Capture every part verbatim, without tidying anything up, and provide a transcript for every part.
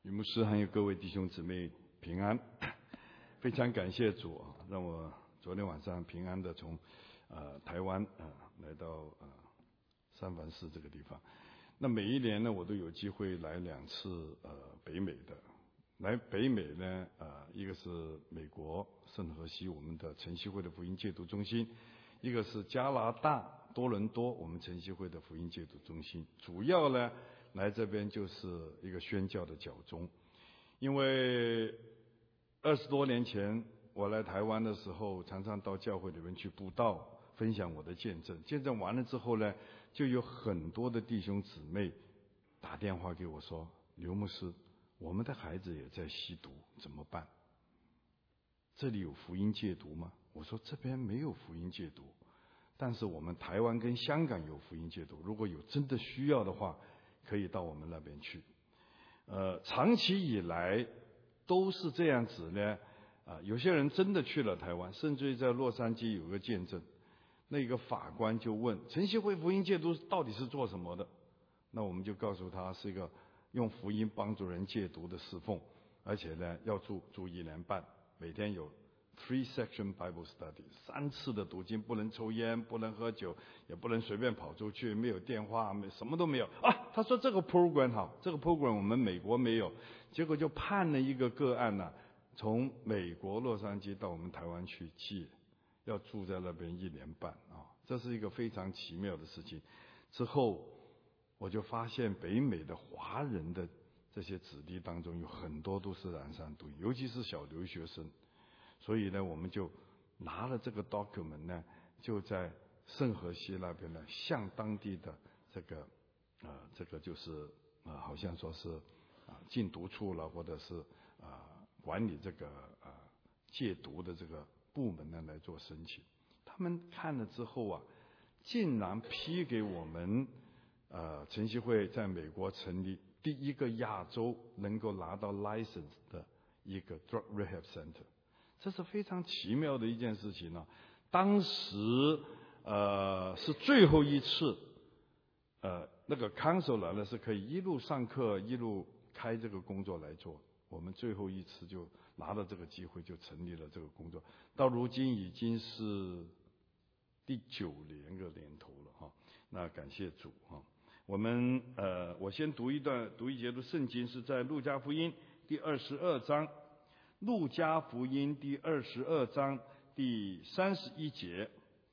于牧师还有各位弟兄姊妹平安，非常感谢主啊，让我昨天晚上平安的从呃台湾呃来到呃三藩市这个地方。那每一年呢，我都有机会来两次呃北美的。来北美呢，呃，一个是美国圣荷西我们的晨曦会的福音戒毒中心，一个是加拿大多伦多我们晨曦会的福音戒毒中心。主要呢，来这边就是一个宣教的教宗，因为二十多年前我来台湾的时候，常常到教会里面去布道，分享我的见证。见证完了之后呢，就有很多的弟兄姊妹打电话给我说：“刘牧师，我们的孩子也在吸毒，怎么办？这里有福音戒毒吗？”我说：“这边没有福音戒毒，但是我们台湾跟香港有福音戒毒，如果有真的需要的话，可以到我们那边去。”呃，长期以来都是这样子呢。啊、呃，有些人真的去了台湾，甚至于在洛杉矶有个见证，那个法官就问晨曦会福音戒毒到底是做什么的？那我们就告诉他是一个用福音帮助人戒毒的侍奉，而且呢要住住一年半，每天有 three section Bible study， 三次的读经，不能抽烟，不能喝酒，也不能随便跑出去，没有电话，没什么都没有啊。他说这个 program 好，这个 program 我们美国没有，结果就判了一个个案呢、啊，从美国洛杉矶到我们台湾去戒，要住在那边一年半啊，这是一个非常奇妙的事情。之后我就发现北美的华人的这些子弟当中有很多都是染上毒瘾，尤其是小留学生。所以呢，我们就拿了这个 document 呢，就在圣荷西那边呢，向当地的这个呃这个就是啊、呃，好像说是啊、呃、禁毒处了，或者是啊、呃、管理这个呃戒毒的这个部门呢来做申请。他们看了之后啊，竟然批给我们呃晨曦会在美国成立第一个亚洲能够拿到 license 的一个 drug rehab center。这是非常奇妙的一件事情呢、啊。当时呃是最后一次，呃那个 council 来了是可以一路上课一路开这个工作来做。我们最后一次就拿到这个机会，就成立了这个工作。到如今已经是第九年个年头了哈。那感谢主哈。我们呃我先读一段读一节的圣经，是在路加福音第二十二章。路加福音第二十二章第三十一节，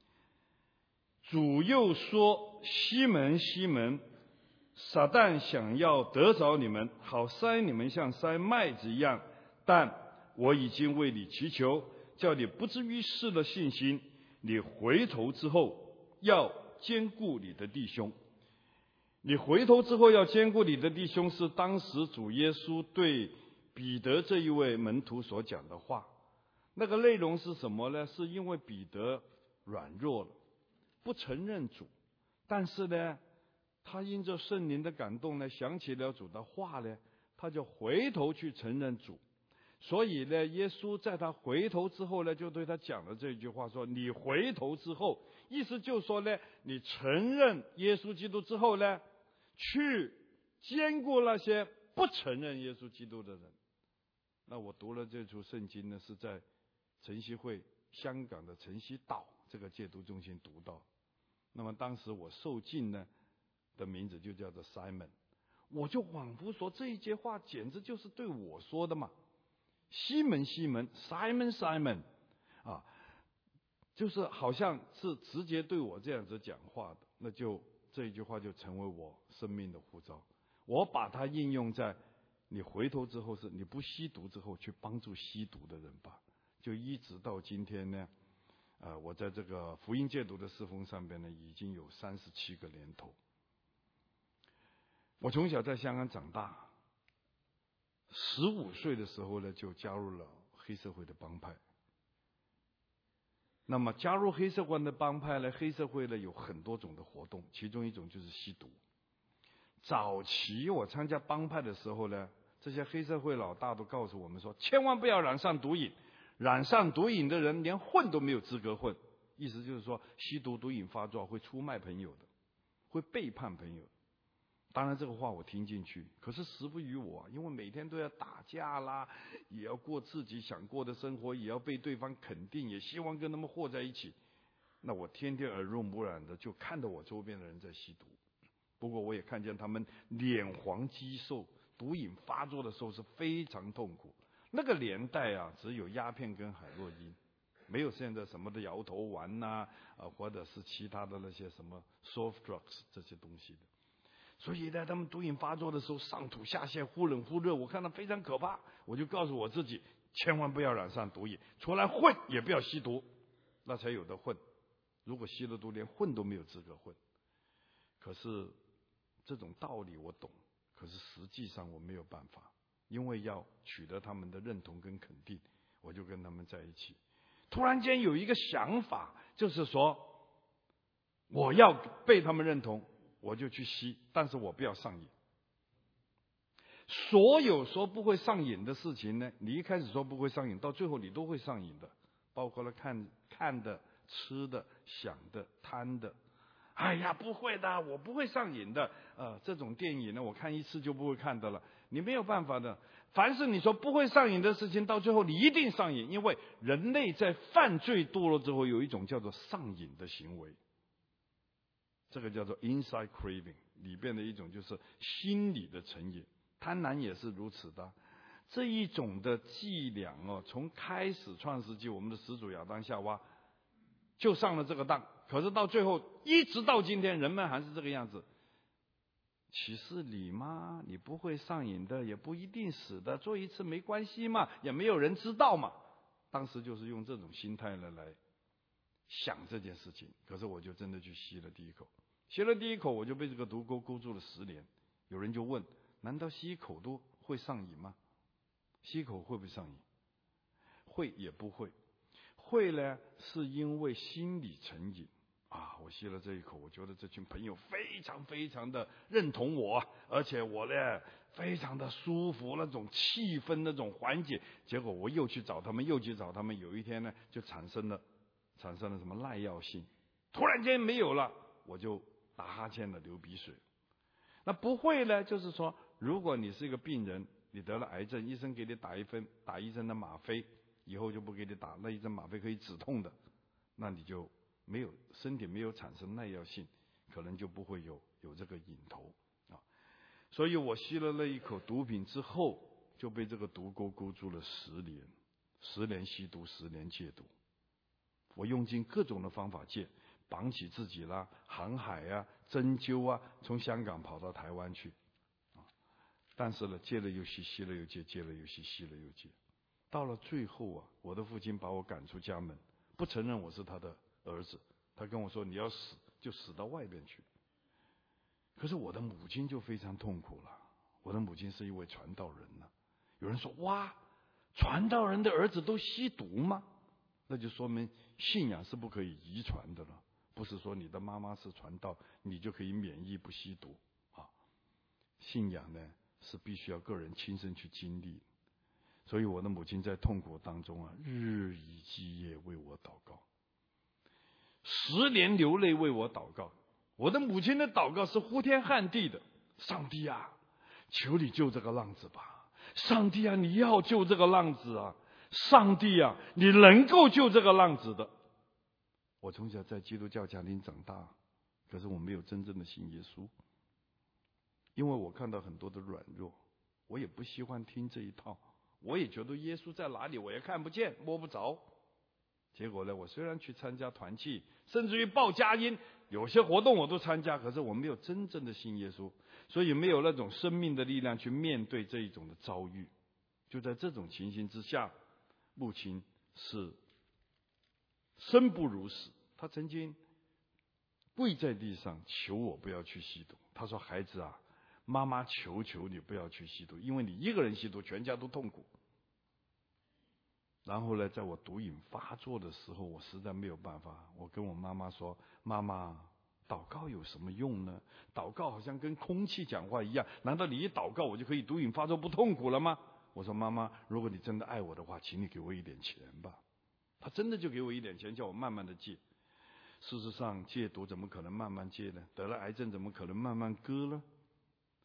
主又说：“西门，西门，撒旦想要得着你们，好筛你们像筛麦子一样，但我已经为你祈求，叫你不至于失了信心。你回头之后，要兼顾你的弟兄。”你回头之后要兼顾你的弟兄，是当时主耶稣对彼得这一位门徒所讲的话。那个内容是什么呢？是因为彼得软弱了，不承认主，但是呢他因着圣灵的感动呢，想起了主的话呢，他就回头去承认主。所以呢，耶稣在他回头之后呢，就对他讲了这句话，说你回头之后，意思就是说呢，你承认耶稣基督之后呢，去兼顾那些不承认耶稣基督的人。那我读了这处圣经呢，是在晨曦会香港的晨曦岛这个戒毒中心读到。那么当时我受浸呢的名字就叫做 Simon， 我就仿佛说这一节话简直就是对我说的嘛。西门，西门 ，Simon Simon， 啊，就是好像是直接对我这样子讲话的。那就这一句话就成为我生命的呼召。我把它应用在你回头之后，是你不吸毒之后去帮助吸毒的人吧。就一直到今天呢，呃，我在这个福音戒毒的侍奉上边呢，已经有三十七个年头。我从小在香港长大，十五岁的时候呢，就加入了黑社会的帮派。那么加入黑社会的帮派呢，黑社会呢有很多种的活动，其中一种就是吸毒。早期我参加帮派的时候呢，这些黑社会老大都告诉我们说，千万不要染上毒瘾，染上毒瘾的人连混都没有资格混。意思就是说，吸毒毒瘾发作会出卖朋友的，会背叛朋友。 当然这个话我听进去，可是时不与我，因为每天都要打架啦，也要过自己想过的生活，也要被对方肯定，也希望跟他们和在一起。那我天天耳濡目染的就看到我周边的人在吸毒，不过我也看见他们脸黄肌瘦，毒瘾发作的时候是非常痛苦。那个年代啊，只有鸦片跟海洛因，没有现在什么的摇头丸呐、啊，或者是其他的那些什么 soft drugs 这些东西的。所以在他们毒瘾发作的时候，上吐下泻，忽冷忽热，我看到非常可怕。我就告诉我自己，千万不要染上毒瘾，出来混也不要吸毒，那才有的混。如果吸了毒，连混都没有资格混。可是这种道理我懂，可是实际上我没有办法，因为要取得他们的认同跟肯定，我就跟他们在一起。突然间有一个想法，就是说我要被他们认同，我就去吸，但是我不要上瘾。所有说不会上瘾的事情呢，你一开始说不会上瘾，到最后你都会上瘾的，包括了看看的、吃的、想的、贪的。哎呀，不会的，我不会上瘾的。呃，这种电影呢，我看一次就不会看的了。你没有办法的。凡是你说不会上瘾的事情，到最后你一定上瘾，因为人类在犯罪多了之后，有一种叫做上瘾的行为。这个叫做 inside craving， 里边的一种就是心理的成瘾，贪婪也是如此的。这一种的伎俩哦，从开始创世纪我们的始祖亚当夏娃就上了这个当，可是到最后一直到今天，人们还是这个样子。岂是你吗？你不会上瘾的，也不一定死的，做一次没关系嘛，也没有人知道嘛。当时就是用这种心态来来想这件事情，可是我就真的去吸了第一口，吸了第一口我就被这个毒钩勾住了十年。有人就问，难道吸一口都会上瘾吗？吸一口会不会上瘾？会也不会。会呢，是因为心理成瘾啊！我吸了这一口，我觉得这群朋友非常非常的认同我，而且我呢非常的舒服，那种气氛，那种缓解。结果我又去找他们，又去找他们，有一天呢就产生了产生了什么耐药性，突然间没有了，我就打哈欠了，流鼻水。那不会呢，就是说，如果你是一个病人，你得了癌症，医生给你打一分打一针的吗啡，以后就不给你打，那一针吗啡可以止痛的，那你就没有身体没有产生耐药性，可能就不会有有这个瘾头啊。所以我吸了那一口毒品之后，就被这个毒钩勾住了十年，十年吸毒，十年戒毒。我用尽各种的方法戒，绑起自己啦，航海啊，针灸啊，从香港跑到台湾去，但是呢，戒了又吸，吸了又戒，戒了又吸，吸了又戒。到了最后啊，我的父亲把我赶出家门，不承认我是他的儿子，他跟我说你要死就死到外边去。可是我的母亲就非常痛苦了，我的母亲是一位传道人呢、啊。有人说哇，传道人的儿子都吸毒吗？那就说明信仰是不可以遗传的了，不是说你的妈妈是传道，你就可以免疫不吸毒啊。信仰呢是必须要个人亲身去经历。所以我的母亲在痛苦当中啊，日以继夜为我祷告，十年流泪为我祷告。我的母亲的祷告是呼天喊地的，上帝啊，求你救这个浪子吧！上帝啊，你要救这个浪子啊！上帝啊，你能够救这个浪子的。我从小在基督教家庭长大，可是我没有真正的信耶稣，因为我看到很多的软弱，我也不喜欢听这一套，我也觉得耶稣在哪里我也看不见摸不着。结果呢，我虽然去参加团契，甚至于报佳音，有些活动我都参加，可是我没有真正的信耶稣，所以没有那种生命的力量去面对这一种的遭遇。就在这种情形之下，母亲是生不如死。他曾经跪在地上求我不要去吸毒，他说孩子啊，妈妈求求你不要去吸毒，因为你一个人吸毒全家都痛苦。然后呢，在我毒瘾发作的时候，我实在没有办法，我跟我妈妈说，妈妈，祷告有什么用呢？祷告好像跟空气讲话一样，难道你一祷告我就可以毒瘾发作不痛苦了吗？我说妈妈，如果你真的爱我的话，请你给我一点钱吧。他真的就给我一点钱，叫我慢慢的戒。事实上，戒毒怎么可能慢慢戒呢？得了癌症怎么可能慢慢割呢？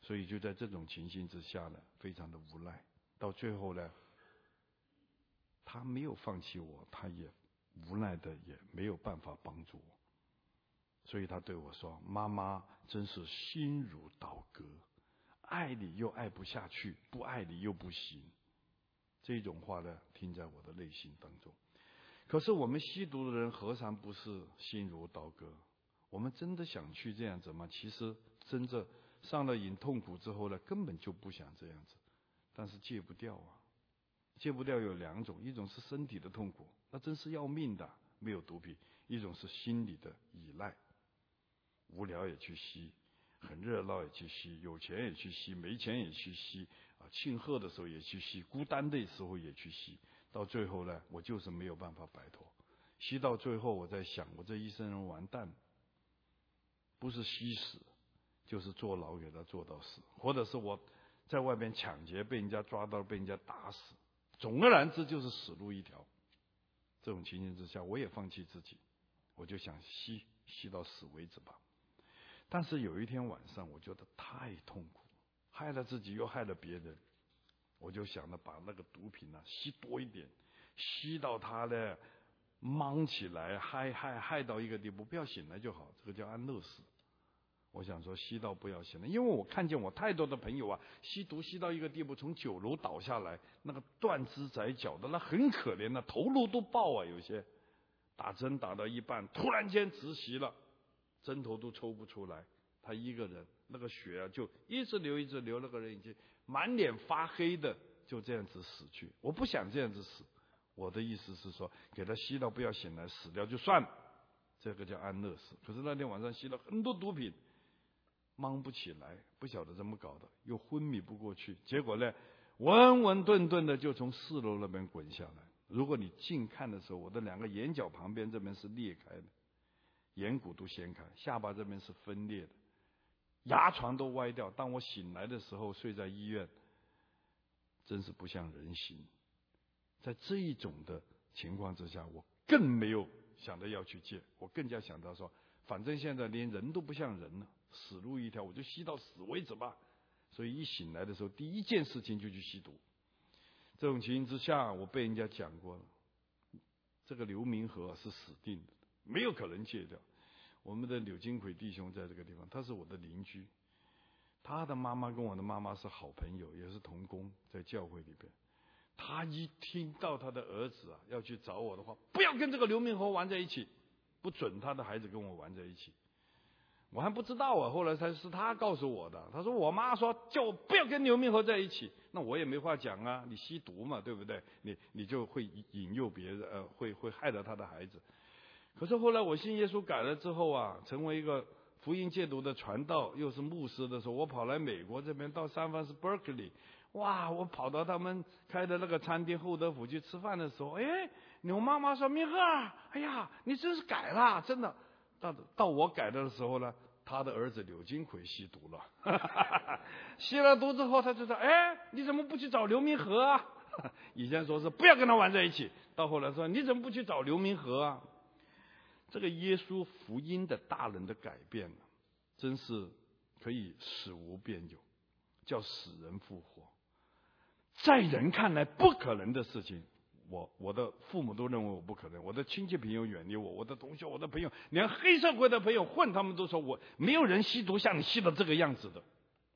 所以就在这种情形之下呢，非常的无奈。到最后呢，他没有放弃我，他也无奈的也没有办法帮助我。所以他对我说：“妈妈真是心如刀割，爱你又爱不下去，不爱你又不行。”这种话呢，听在我的内心当中。可是我们吸毒的人何尝不是心如刀割？我们真的想去这样子吗？其实真正上了瘾痛苦之后呢，根本就不想这样子，但是戒不掉啊。戒不掉有两种，一种是身体的痛苦，那真是要命的，没有毒品；一种是心理的依赖，无聊也去吸，很热闹也去吸，有钱也去吸，没钱也去吸，啊，庆贺的时候也去吸，孤单的时候也去吸，到最后呢，我就是没有办法摆脱。吸到最后，我在想，我这一生人完蛋，不是吸死，就是坐牢给他坐到死，或者是我在外边抢劫被人家抓到，被人家打死。总而言之，就是死路一条。这种情形之下，我也放弃自己，我就想吸吸到死为止吧。但是有一天晚上，我觉得太痛苦，害了自己又害了别人，我就想着把那个毒品呢、啊、吸多一点，吸到他呢懵起来，害害害到一个地步，不要醒来就好，这个叫安乐死。我想说吸到不要醒来，因为我看见我太多的朋友啊，吸毒吸到一个地步，从九楼倒下来，那个断肢宰脚的，那很可怜的，头颅都爆啊，有些打针打到一半，突然间窒息了，针头都抽不出来，他一个人，那个血啊就一直流一直流，那个人已经满脸发黑的，就这样子死去。我不想这样子死，我的意思是说，给他吸到不要醒来，死掉就算了，这个叫安乐死。可是那天晚上吸了很多毒品，忙不起来，不晓得怎么搞的，又昏迷不过去，结果呢，稳稳顿顿的就从四楼那边滚下来。如果你近看的时候，我的两个眼角旁边这边是裂开的，眼骨都掀开，下巴这边是分裂的，牙床都歪掉。当我醒来的时候，睡在医院，真是不像人形。在这一种的情况之下，我更没有想着要去戒，我更加想到说，反正现在连人都不像人了，死路一条，我就吸到死为止吧。所以一醒来的时候，第一件事情就去吸毒。这种情形之下，我被人家讲过了，这个刘明和是死定的，没有可能戒掉。我们的柳金奎弟兄在这个地方，他是我的邻居，他的妈妈跟我的妈妈是好朋友，也是同工，在教会里边。他一听到他的儿子啊要去找我的话，不要跟这个刘明和玩在一起，不准他的孩子跟我玩在一起。我还不知道啊，后来才是他告诉我的。他说我妈说叫我不要跟刘明和在一起，那我也没话讲啊，你吸毒嘛，对不对？你你就会引诱别人，呃，会会害了他的孩子。可是后来我信耶稣改了之后啊，成为一个福音戒毒的传道，又是牧师的时候，我跑来美国这边，到三藩市 Berkeley， 哇，我跑到他们开的那个餐厅厚德福去吃饭的时候，哎，我妈妈说明和，哎呀，你真是改了，真的。到到我改的时候呢，他的儿子柳金奎吸毒了，吸了毒之后，他就说：“哎，你怎么不去找刘明和啊？”以前说是不要跟他玩在一起，到后来说你怎么不去找刘明和啊？这个耶稣福音的大人的改变呢，真是可以使无边有，叫死人复活，在人看来不可能的事情。我我的父母都认为我不可能，我的亲戚朋友远离我，我的同学、我的朋友，连黑社会的朋友混，他们都说我没有人吸毒像你吸到这个样子的，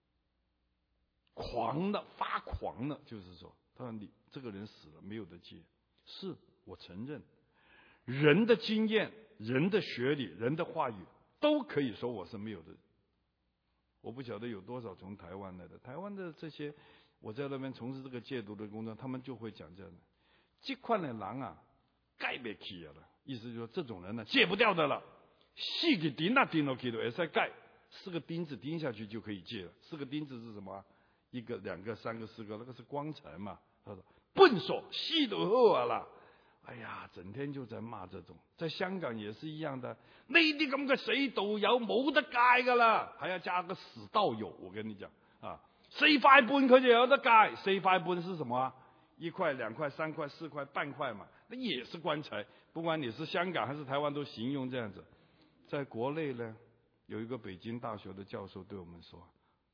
狂的发狂了，就是说，他说你这个人死了没有得戒，是我承认，人的经验、人的学历、人的话语都可以说我是没有的。我不晓得有多少从台湾来的，台湾的这些我在那边从事这个戒毒的工作，他们就会讲这样的。这款的人啊，戒不起了，意思就是说这种人呢戒不掉的了。四个钉啊钉落去都也是戒，四个钉子钉下去就可以戒了。四个钉子是什么？一个、两个、三个、四个，那个是光彩嘛。他说笨手吸毒后啊啦，哎呀，整天就在骂这种。在香港也是一样的，呢啲咁嘅死道友冇得戒噶啦，還要加個死道友。我跟你講啊，四塊半佢就有得戒，四塊半是什麼啊？一塊、兩塊、三塊、四塊、半塊嘛，那也是棺材。不管你是香港還是台灣，都形容這樣子。在國內呢，有一個北京大學的教授對我們說，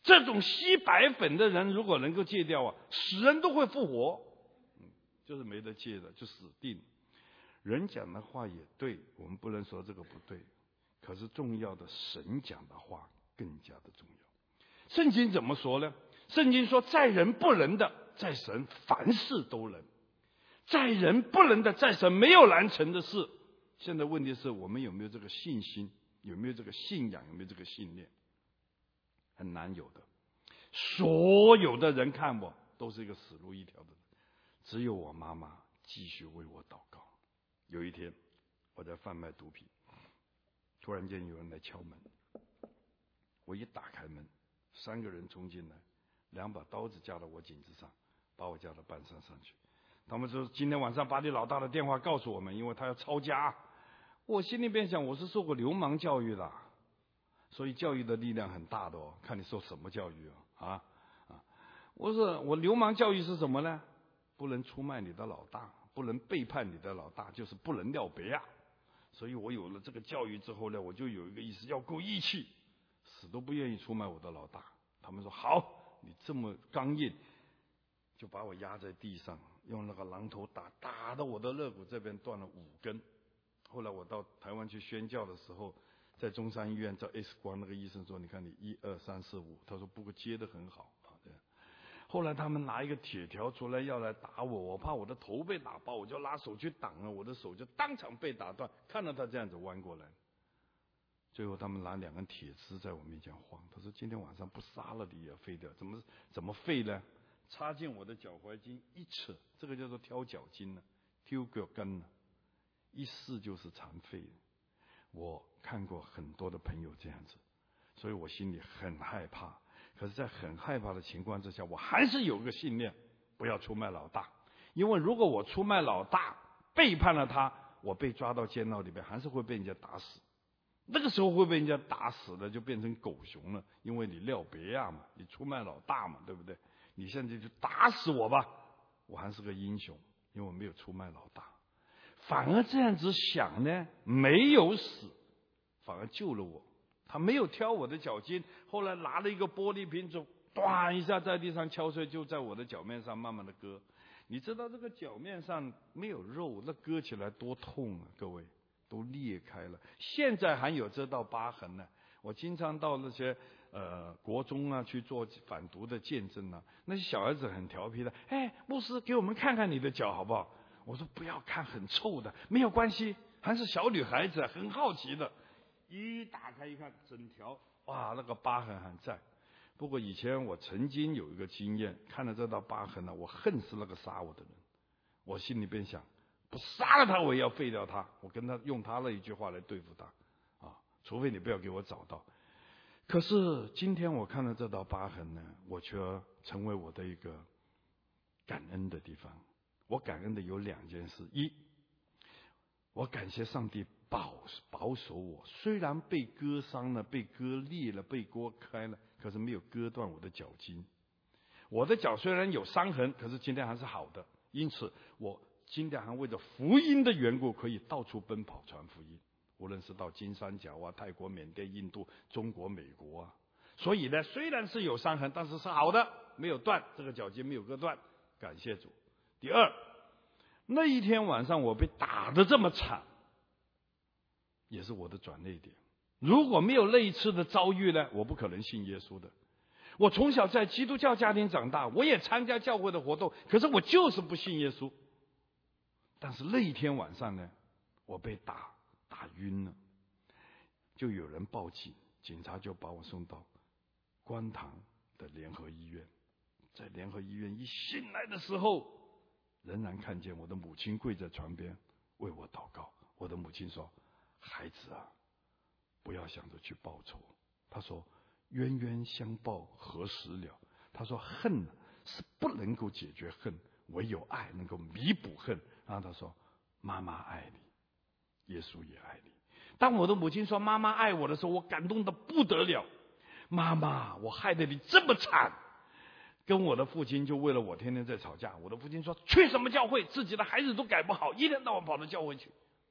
这种吸白粉的人如果能够戒掉啊，死人都会复活。嗯，就是没得戒的就死定。人讲的话也对，我们不能说这个不对，可是重要的神讲的话更加的重要。圣经怎么说呢？圣经说，在人不能的，在神凡事都能。在人不能的，在神没有难成的事。现在问题是我们有没有这个信心，有没有这个信仰，有没有这个信念？很难有的。所有的人看我都是一个死路一条的人，只有我妈妈继续为我祷告。有一天我在贩卖毒品，突然间有人来敲门，我一打开门，三个人冲进来，两把刀子架到我颈子上，把我架到半山上去。他们说今天晚上把你老大的电话告诉我们，因为他要抄家。我心里边想，我是受过流氓教育的，所以教育的力量很大的哦，看你受什么教育哦啊啊！我说我流氓教育是什么呢？不能出卖你的老大，不能背叛你的老大，就是不能料别啊。所以我有了这个教育之后呢，我就有一个意思，要够义气，死都不愿意出卖我的老大。他们说好，你这么刚硬，就把我压在地上，用那个榔头打，打到我的肋骨这边断了五根。后来我到台湾去宣教的时候，在中山医院照 X 光，那个医生说：“你看你一二三四五。”他说：“不过接得很好啊。”这样。后来他们拿一个铁条出来要来打我，我怕我的头被打爆，我就拉手去挡了，我的手就当场被打断。看到他这样子弯过来，最后他们拿两根铁枝在我面前晃。他说：“今天晚上不杀了你也废掉，怎么怎么废呢？插进我的脚踝筋一扯，这个叫做挑脚筋呢，挑脚跟呢。”一试就是残废。我看过很多的朋友这样子，所以我心里很害怕。可是在很害怕的情况之下，我还是有个信念，不要出卖老大。因为如果我出卖老大，背叛了他，我被抓到监牢里边，还是会被人家打死。那个时候会被人家打死的，就变成狗熊了，因为你料别亚嘛，你出卖老大嘛，对不对？你现在就打死我吧，我还是个英雄，因为我没有出卖老大。反而这样子想呢，没有死，反而救了我。他没有挑我的脚筋，后来拿了一个玻璃瓶子，咣一下在地上敲碎，就在我的脚面上慢慢的割。你知道这个脚面上没有肉，那割起来多痛啊！各位，都裂开了，现在还有这道疤痕呢。我经常到那些呃国中啊去做反毒的见证啊，那些小孩子很调皮的，哎，牧师给我们看看你的脚好不好？我说不要看，很臭的，没有关系，还是小女孩子，很好奇的。一打开一看，整条哇，那个疤痕还在。不过以前我曾经有一个经验，看了这道疤痕呢，我恨死那个杀我的人。我心里边想，不杀了他，我也要废掉他。我跟他用他那一句话来对付他，啊，除非你不要给我找到。可是今天我看了这道疤痕呢，我却成为我的一个感恩的地方。我感恩的有两件事：一，我感谢上帝保保守我，虽然被割伤了、被割裂了、被割开了，可是没有割断我的脚筋。我的脚虽然有伤痕，可是今天还是好的。因此，我今天还为着福音的缘故，可以到处奔跑传福音，无论是到金三角啊、泰国、缅甸、印度、中国、美国啊。所以呢，虽然是有伤痕，但是是好的，没有断，这个脚筋没有割断，感谢主。第二，那一天晚上我被打得这么惨，也是我的转捩点。如果没有那一次的遭遇呢，我不可能信耶稣的。我从小在基督教家庭长大，我也参加教会的活动，可是我就是不信耶稣。但是那一天晚上呢，我被打打晕了，就有人报警，警察就把我送到观塘的联合医院。在联合医院一醒来的时候，仍然看见我的母亲跪在床边为我祷告。我的母亲说：“孩子啊，不要想着去报仇。”她说：“冤冤相报何时了？”她说：“恨是不能够解决恨，唯有爱能够弥补恨。”然后她说：“妈妈爱你，耶稣也爱你。”当我的母亲说妈妈爱我的时候，我感动得不得了。妈妈，我害得你这么惨。跟我的父亲就为了我天天在吵架。我的父亲说：“去什么教会？自己的孩子都改不好，一天到晚跑到教会去。”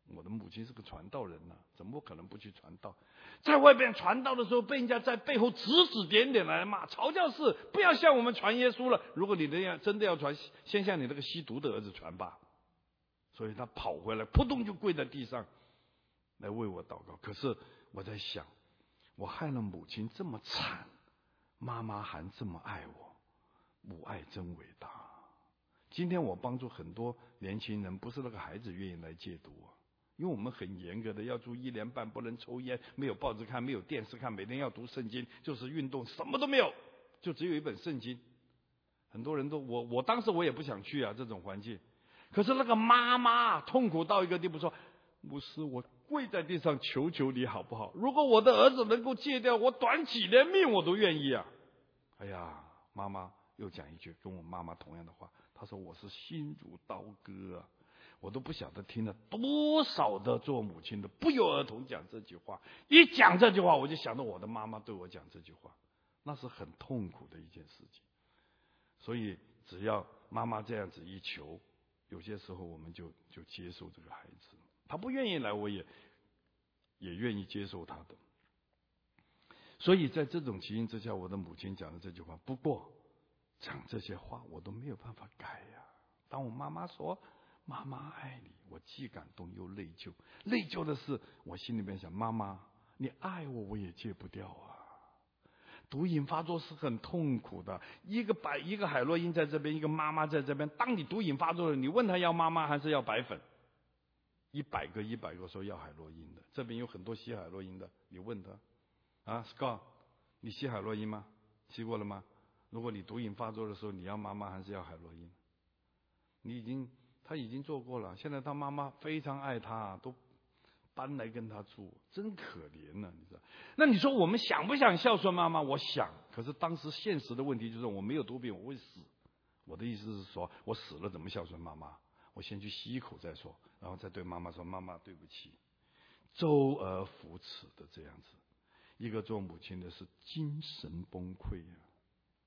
我的母亲是个传道人呐、啊，怎么可能不去传道？在外边传道的时候，被人家在背后指指点点来骂，曹教士不要向我们传耶稣了。如果你的要真的要传，先向你那个吸毒的儿子传吧。所以他跑回来，扑通就跪在地上，来为我祷告。可是我在想，我害了母亲这么惨，妈妈还这么爱我，母爱真伟大。今天我帮助很多年轻人，不是那个孩子愿意来戒毒啊。因为我们很严格的要住一年半，不能抽烟，没有报纸看，没有电视看，每天要读圣经，就是运动，什么都没有，就只有一本圣经。很多人都我我当时我也不想去啊，这种环境。可是那个妈妈痛苦到一个地步，说：“牧师，我跪在地上求求你好不好？如果我的儿子能够戒掉，我短几年命我都愿意啊！”哎呀，妈妈又讲一句跟我妈妈同样的话，她说：“我是心如刀割啊。”我都不晓得听了多少的做母亲的不由儿童讲这句话，一讲这句话我就想到我的妈妈对我讲这句话，那是很痛苦的一件事情。所以只要妈妈这样子一求，有些时候我们就就接受这个孩子，他不愿意来我也也愿意接受他的。所以在这种情形之下，我的母亲讲的这句话，不过讲这些话我都没有办法改呀、啊。当我妈妈说妈妈爱你，我既感动又内疚。内疚的是我心里面想，妈妈你爱我我也戒不掉啊。毒瘾发作是很痛苦的，一个白一个海洛因在这边，一个妈妈在这边。当你毒瘾发作了，你问他要妈妈还是要白粉，一百个一百个说要海洛因的。这边有很多吸海洛因的，你问他啊 Scott 你吸海洛因吗？吸过了吗？如果你毒瘾发作的时候，你要妈妈还是要海洛因？你已经他已经做过了，现在他妈妈非常爱他，都搬来跟他住，真可怜呢、啊，你知道？那你说我们想不想孝顺妈妈？我想，可是当时现实的问题就是我没有毒品，我会死。我的意思是说，我死了怎么孝顺妈妈？我先去吸一口再说，然后再对妈妈说：“妈妈，对不起。”周而复始的这样子，一个做母亲的是精神崩溃呀、啊。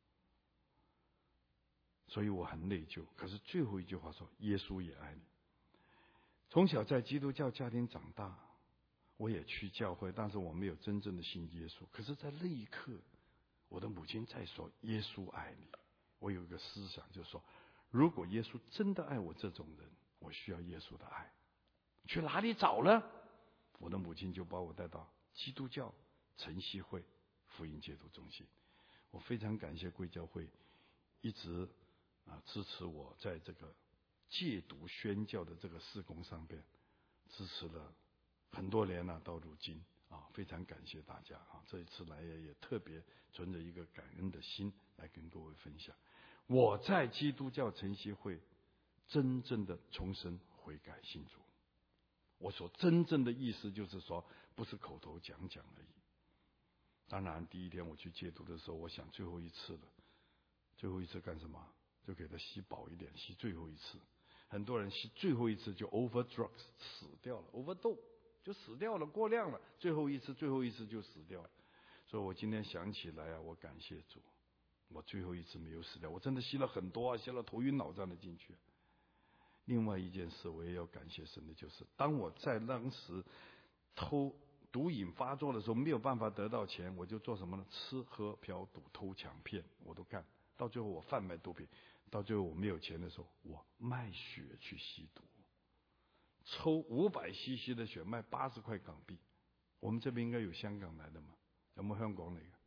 所以我很内疚。可是最后一句话说：“耶稣也爱你。”从小在基督教家庭长大，我也去教会，但是我没有真正的信耶稣。可是在那一刻，我的母亲在说：“耶稣爱你。”我有一个思想，就是说，如果耶稣真的爱我这种人，我需要耶稣的爱。去哪里找呢？我的母亲就把我带到基督教晨曦会福音戒毒中心。我非常感谢贵教会一直啊支持我在这个戒毒宣教的这个事工上边，支持了很多年了，到如今啊，非常感谢大家啊！这一次来也也特别存着一个感恩的心来跟各位分享，我在基督教晨曦会真正的重生悔改信主。我所真正的意思就是说，不是口头讲讲而已。当然，第一天我去戒毒的时候，我想最后一次了，最后一次干什么？就给他吸饱一点，吸最后一次。很多人吸最后一次就 overdose 死掉了 ，overdose 就死掉了，过量了。最后一次，最后一次就死掉了。所以我今天想起来啊，我感谢主，我最后一次没有死掉。我真的吸了很多啊，吸了头晕脑胀的进去。另外一件事，我也要感谢神的，就是当我在当时偷毒瘾发作的时候，没有办法得到钱，我就做什么呢？吃喝嫖赌偷抢骗，我都干。到最后我贩卖毒品，到最后我没有钱的时候，我卖血去吸毒，抽五百 C C 的血卖八十块港币。我们这边应该有香港来的嘛？有冇香港嚟嘅？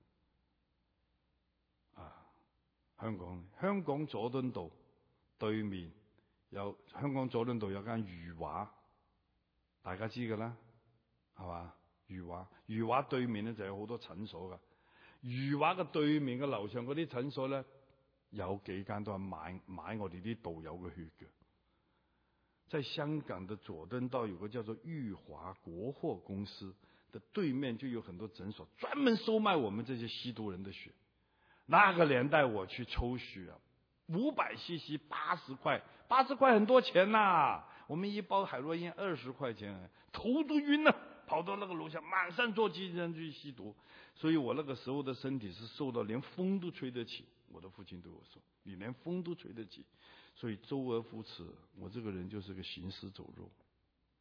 啊，香港，香港佐敦道對面有香港佐敦道有間裕華，大家知㗎啦，係嘛？裕華，裕華對面咧就有好多診所㗎。裕華嘅對面嘅樓上嗰啲診所咧，有幾間都係買買我哋啲道友嘅血嘅。在香港的佐敦道有個叫做裕華國貨公司的對面就有很多診所，專門收賣我們這些吸毒人的血。那個年代我去抽血啊，五百 C C 八十塊，八十塊很多錢呐、啊。我們一包海洛因二十塊錢，頭都暈了，跑到那個樓下，馬上坐計程車去吸毒。所以我那個時候的身體是瘦到連風都吹得起。我的父親對我說：“你連風都吹得起。”所以周而復始，我這個人就是個行屍走肉。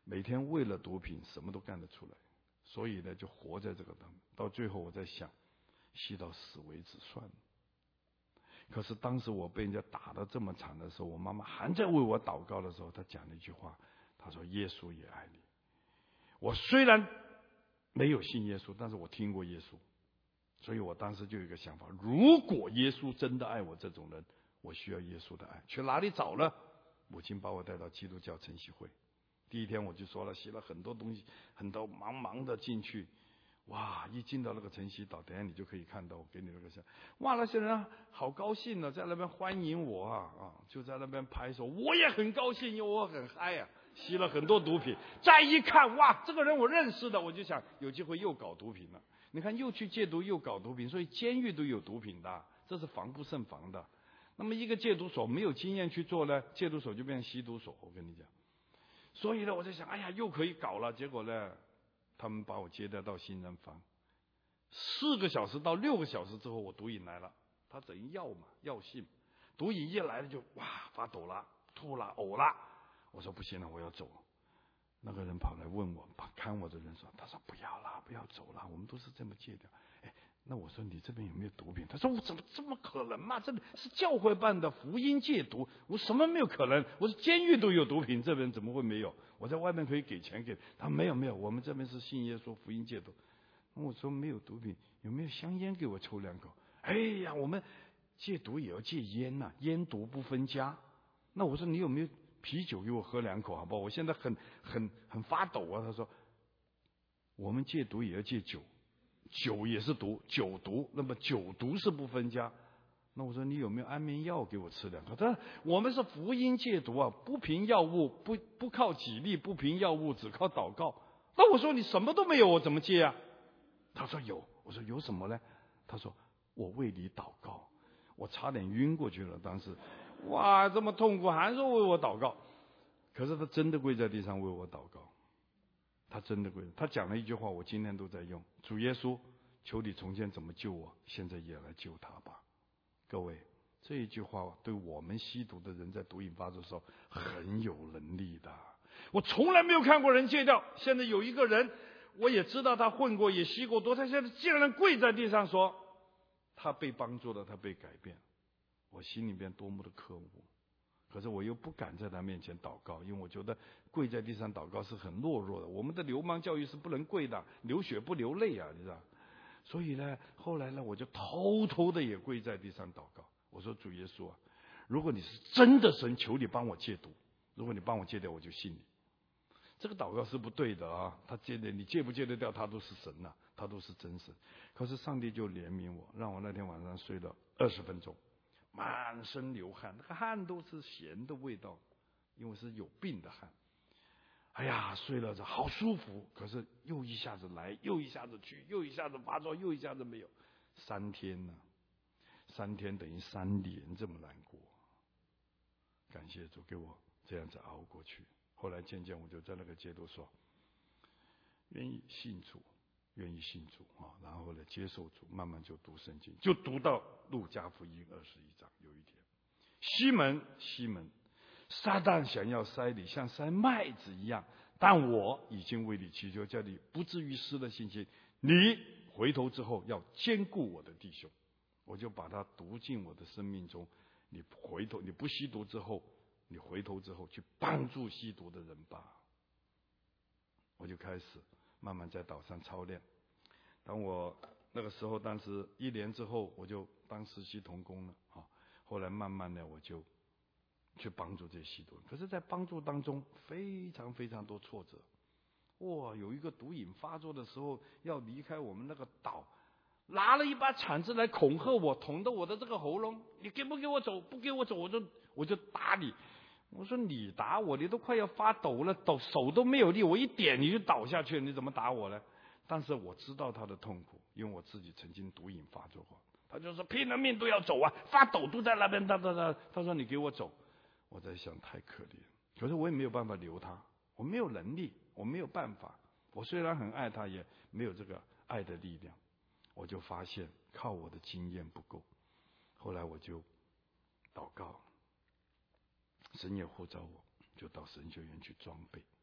每天为了毒品什么都干得出来，所以呢就活在这个当中。到最后我在想，吸到死为止算了。可是当时我被人家打得这么惨的时候，我妈妈还在为我祷告的时候，她讲了一句话，她说耶稣也爱你。我虽然没有信耶稣，但是我听过耶稣，所以我当时就有一个想法，如果耶稣真的爱我这种人，我需要耶稣的爱，去哪里找呢？母亲把我带到基督教晨曦会，第一天我就说了，写了很多东西，很多忙忙的进去，哇！一进到那个晨曦岛，等一下你就可以看到我给你那个像，哇！那些人好高兴呢、啊，在那边欢迎我啊啊！就在那边拍手，我也很高兴，因为我很嗨啊，吸了很多毒品。再一看，哇，这个人我认识的，我就想有机会又搞毒品了。你看，又去戒毒又搞毒品，所以监狱都有毒品的，这是防不胜防的。那么一个戒毒所没有经验去做呢，戒毒所就变成吸毒所。我跟你讲，所以呢，我在想，哎呀，又可以搞了。结果呢，他们把我接待到新人房，四个小时到六个小时之后，我毒瘾来了。他等于药嘛，药性，毒瘾一来了就哇发抖了，吐了，呕了。我说不行了，我要走。那个人跑来问我，看我的人说，他说不要了，不要走了，我们都是这么戒掉。哎。那我说你这边有没有毒品？他说我怎么这么可能嘛？这里是教会办的福音戒毒，我什么没有可能？我说监狱都有毒品，这边怎么会没有？我在外面可以给钱给他，没有没有，我们这边是信耶稣福音戒毒。我说没有毒品，有没有香烟给我抽两口？哎呀，我们戒毒也要戒烟呐、啊，烟毒不分家。那我说你有没有啤酒给我喝两口好不好？我现在很很很发抖啊。他说我们戒毒也要戒酒。酒也是毒，酒毒，那么酒毒是不分家。那我说你有没有安眠药给我吃两颗？他说我们是福音戒毒啊，不凭药物，不不靠己力，不凭药物，只靠祷告。那我说你什么都没有，我怎么戒啊？他说有。我说有什么呢？他说我为你祷告。我差点晕过去了，当时哇这么痛苦，还说为我祷告。可是他真的跪在地上为我祷告。他真的跪，他讲了一句话，我今天都在用。主耶稣，求你从前怎么救我，现在也来救他吧。各位，这一句话对我们吸毒的人在毒瘾发作的时候很有能力的。我从来没有看过人戒掉，现在有一个人，我也知道他混过，也吸过毒，他现在竟然跪在地上说，他被帮助了，他被改变。我心里边多么的渴慕。可是我又不敢在他面前祷告，因为我觉得跪在地上祷告是很懦弱的。我们的流氓教育是不能跪的，流血不流泪啊，你知道？所以呢，后来呢，我就偷偷的也跪在地上祷告。我说主耶稣啊，如果你是真的神，求你帮我戒毒。如果你帮我戒掉，我就信你。这个祷告是不对的啊，他戒的，你戒不戒得掉，他都是神呐、啊，他都是真神。可是上帝就怜悯我，让我那天晚上睡了二十分钟。满身流汗，那个汗都是咸的味道，因为是有病的汗。哎呀，睡了这好舒服，可是又一下子来，又一下子去，又一下子发作，又一下子没有。三天呢、啊，三天等于三年这么难过。感谢主给我这样子熬过去。后来渐渐我就在那个戒毒所，愿意信主。愿意信主啊，然后呢接受主，慢慢就读圣经，就读到路加福音二十一章。有一天，西门，西门，撒旦想要塞你，像塞麦子一样，但我已经为你祈求，叫你不至于失了信心。你回头之后要兼顾我的弟兄，我就把它读进我的生命中。你回头，你不吸毒之后，你回头之后去帮助吸毒的人吧。我就开始慢慢在岛上操练。当我那个时候，当时一年之后，我就当实习同工了啊。后来慢慢的，我就去帮助这些吸毒人。可是，在帮助当中，非常非常多挫折。哇，有一个毒瘾发作的时候，要离开我们那个岛，拿了一把铲子来恐吓我，捅到我的这个喉咙。你给不给我走？不给我走，我就我就打你。我说你打我，你都快要发抖了，抖手都没有力，我一点你就倒下去了，你怎么打我呢？但是我知道他的痛苦，因为我自己曾经毒瘾发作过。他就说拼了命都要走啊，发抖都在那边，他他他他说你给我走。我在想太可怜，可是我也没有办法留他，我没有能力，我没有办法。我虽然很爱他，也没有这个爱的力量。我就发现靠我的经验不够，后来我就祷告，神也呼召我，就到神学院去装备。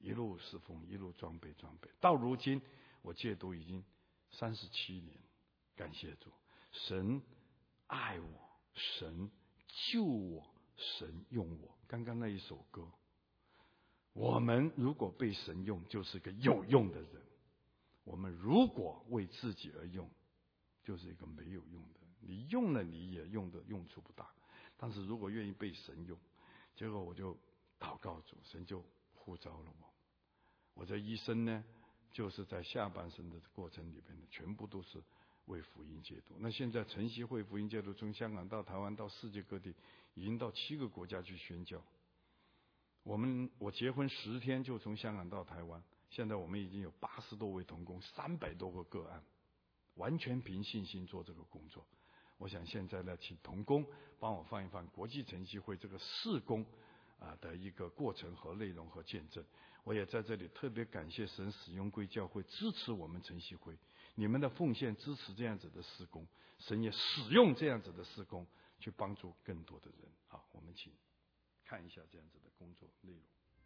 一路侍奉，一路装备装备。到如今，我戒毒已经三十七年，感谢主，神爱我，神救我，神用我。刚刚那一首歌，我们如果被神用，就是个有用的人；我们如果为自己而用，就是一个没有用的。你用了，你也用的用处不大。但是如果愿意被神用，结果我就祷告主，神就呼召了我。我这一生呢，就是在下半生的过程里边呢，全部都是为福音戒毒。那现在晨曦会福音戒毒从香港到台湾到世界各地，已经到七个国家去宣教。我们我结婚十天就从香港到台湾，现在我们已经有八十多位同工，三百多个个案，完全凭信心做这个工作。我想现在呢，请同工帮我放一放国际晨曦会这个事工啊的一个过程和内容和见证。我也在这里特别感谢神使用贵教会支持我们晨曦会，你们的奉献支持这样子的事工，神也使用这样子的事工去帮助更多的人。好，我们请看一下这样子的工作内容。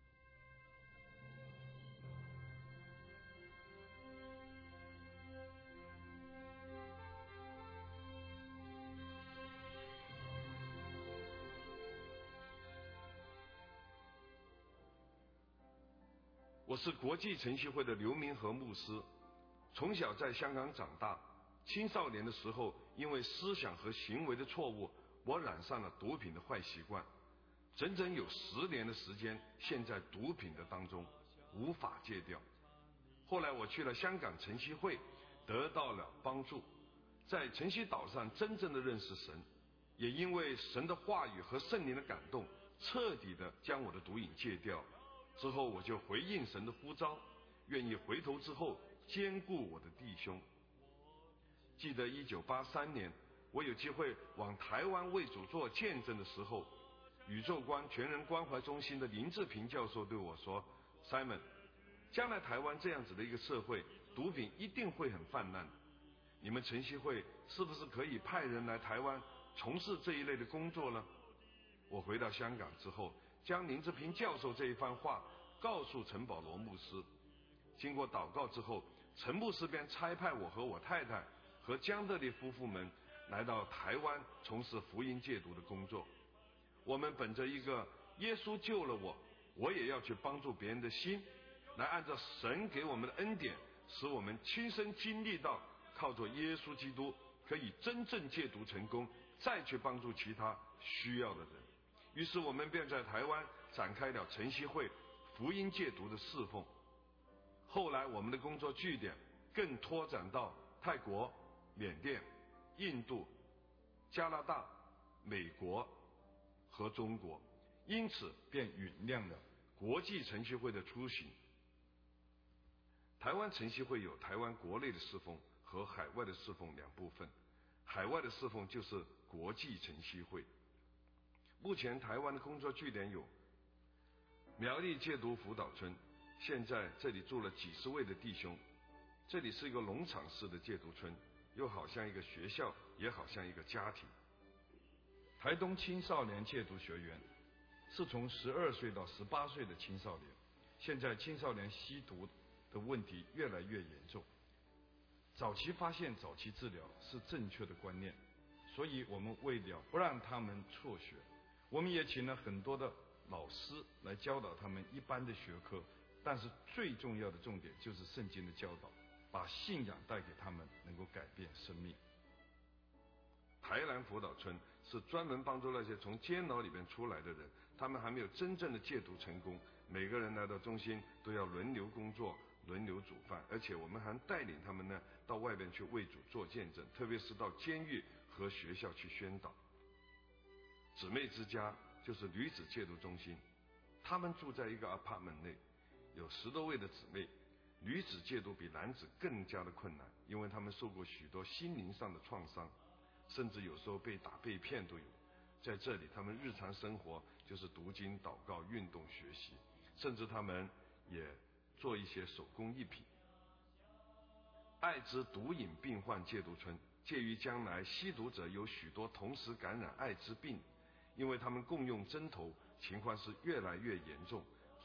我是国际晨曦会的刘明和牧师，从小在香港长大，青少年的时候因为思想和行为的错误，我染上了毒品的坏习惯，整整有十年的时间陷在毒品的当中，无法戒掉。后来我去了香港晨曦会，得到了帮助，在晨曦岛上真正的认识神，也因为神的话语和圣灵的感动，彻底的将我的毒瘾戒掉。之后我就回应神的呼召，愿意回头之后兼顾我的弟兄。记得一九八三年，我有机会往台湾为主做见证的时候，宇宙观全人关怀中心的林志平教授对我说 ：“Simon， 将来台湾这样子的一个社会，毒品一定会很泛滥。你们晨曦会是不是可以派人来台湾从事这一类的工作呢？”我回到香港之后，将林志平教授这一番话告诉陈保罗牧师。经过祷告之后，陈牧师便差派我和我太太和江德利夫妇们来到台湾从事福音戒毒的工作。我们本着一个耶稣救了我，我也要去帮助别人的心，来按照神给我们的恩典，使我们亲身经历到靠着耶稣基督可以真正戒毒成功，再去帮助其他需要的人。于是我们便在台湾展开了晨曦会福音戒毒的侍奉。后来我们的工作据点更拓展到泰国、缅甸、印度、加拿大、美国和中国，因此便酝酿了国际晨曦会的雏形。台湾晨曦会有台湾国内的侍奉和海外的侍奉两部分，海外的侍奉就是国际晨曦会。目前台湾的工作据点有苗栗戒毒辅导村，现在这里住了几十位的弟兄。这里是一个农场式的戒毒村，又好像一个学校，也好像一个家庭。 台东青少年戒毒学员是从十二岁到十八岁的青少年，现在青少年吸毒的问题越来越严重，早期发现早期治疗是正确的观念，所以我们为了不让他们辍学，我们也请了很多的老师来教导他们一般的学科，但是最重要的重点就是圣经的教导，把信仰带给他们，能够改变生命。 台南辅导村是专门帮助那些从监牢里面出来的人，他们还没有真正的戒毒成功，每个人来到中心都要轮流工作，轮流煮饭，而且我们还带领他们呢到外边去为主做见证，特别是到监狱和学校去宣导。姊妹之家就是女子戒毒中心，他们住在一个 apartment 内，有十多位的姊妹。女子戒毒比男子更加的困难，因为他们受过许多心灵上的创伤，甚至有时候被打被骗都有。在这里他们日常生活就是读经、祷告、运动、学习，甚至他们也做一些手工艺品。艾滋毒瘾病患戒毒村，介于将来吸毒者有许多同时感染艾滋病，因为他们共用针头，情况是越来越严重，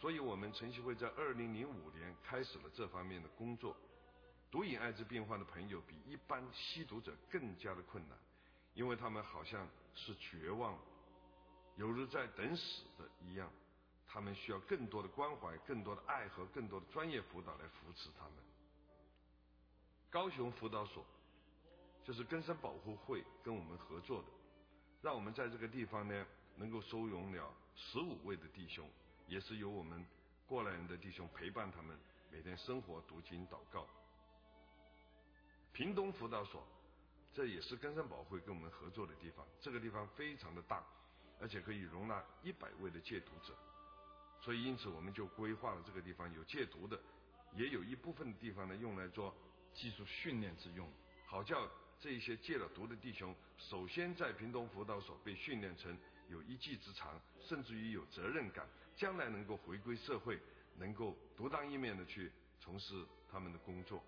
所以我们晨曦会在二零零五年开始了这方面的工作。毒瘾艾滋病患的朋友比一般吸毒者更加的困难，因为他们好像是绝望，犹如在等死的一样，他们需要更多的关怀、更多的爱和更多的专业辅导来扶持他们。高雄辅导所就是根生保护会跟我们合作的，让我们在这个地方呢能够收容了十五位的弟兄，也是由我们过来人的弟兄陪伴他们每天生活、读经、祷告。屏东辅导所，这也是根生保会跟我们合作的地方，这个地方非常的大，而且可以容纳一百位的戒毒者，所以因此我们就规划了这个地方有戒毒的，也有一部分的地方呢用来做技术训练之用， 好叫这些戒了毒的弟兄，首先在屏东辅导所被训练成有一技之长，甚至于有责任感，将来能够回归社会，能够独当一面的去从事他们的工作。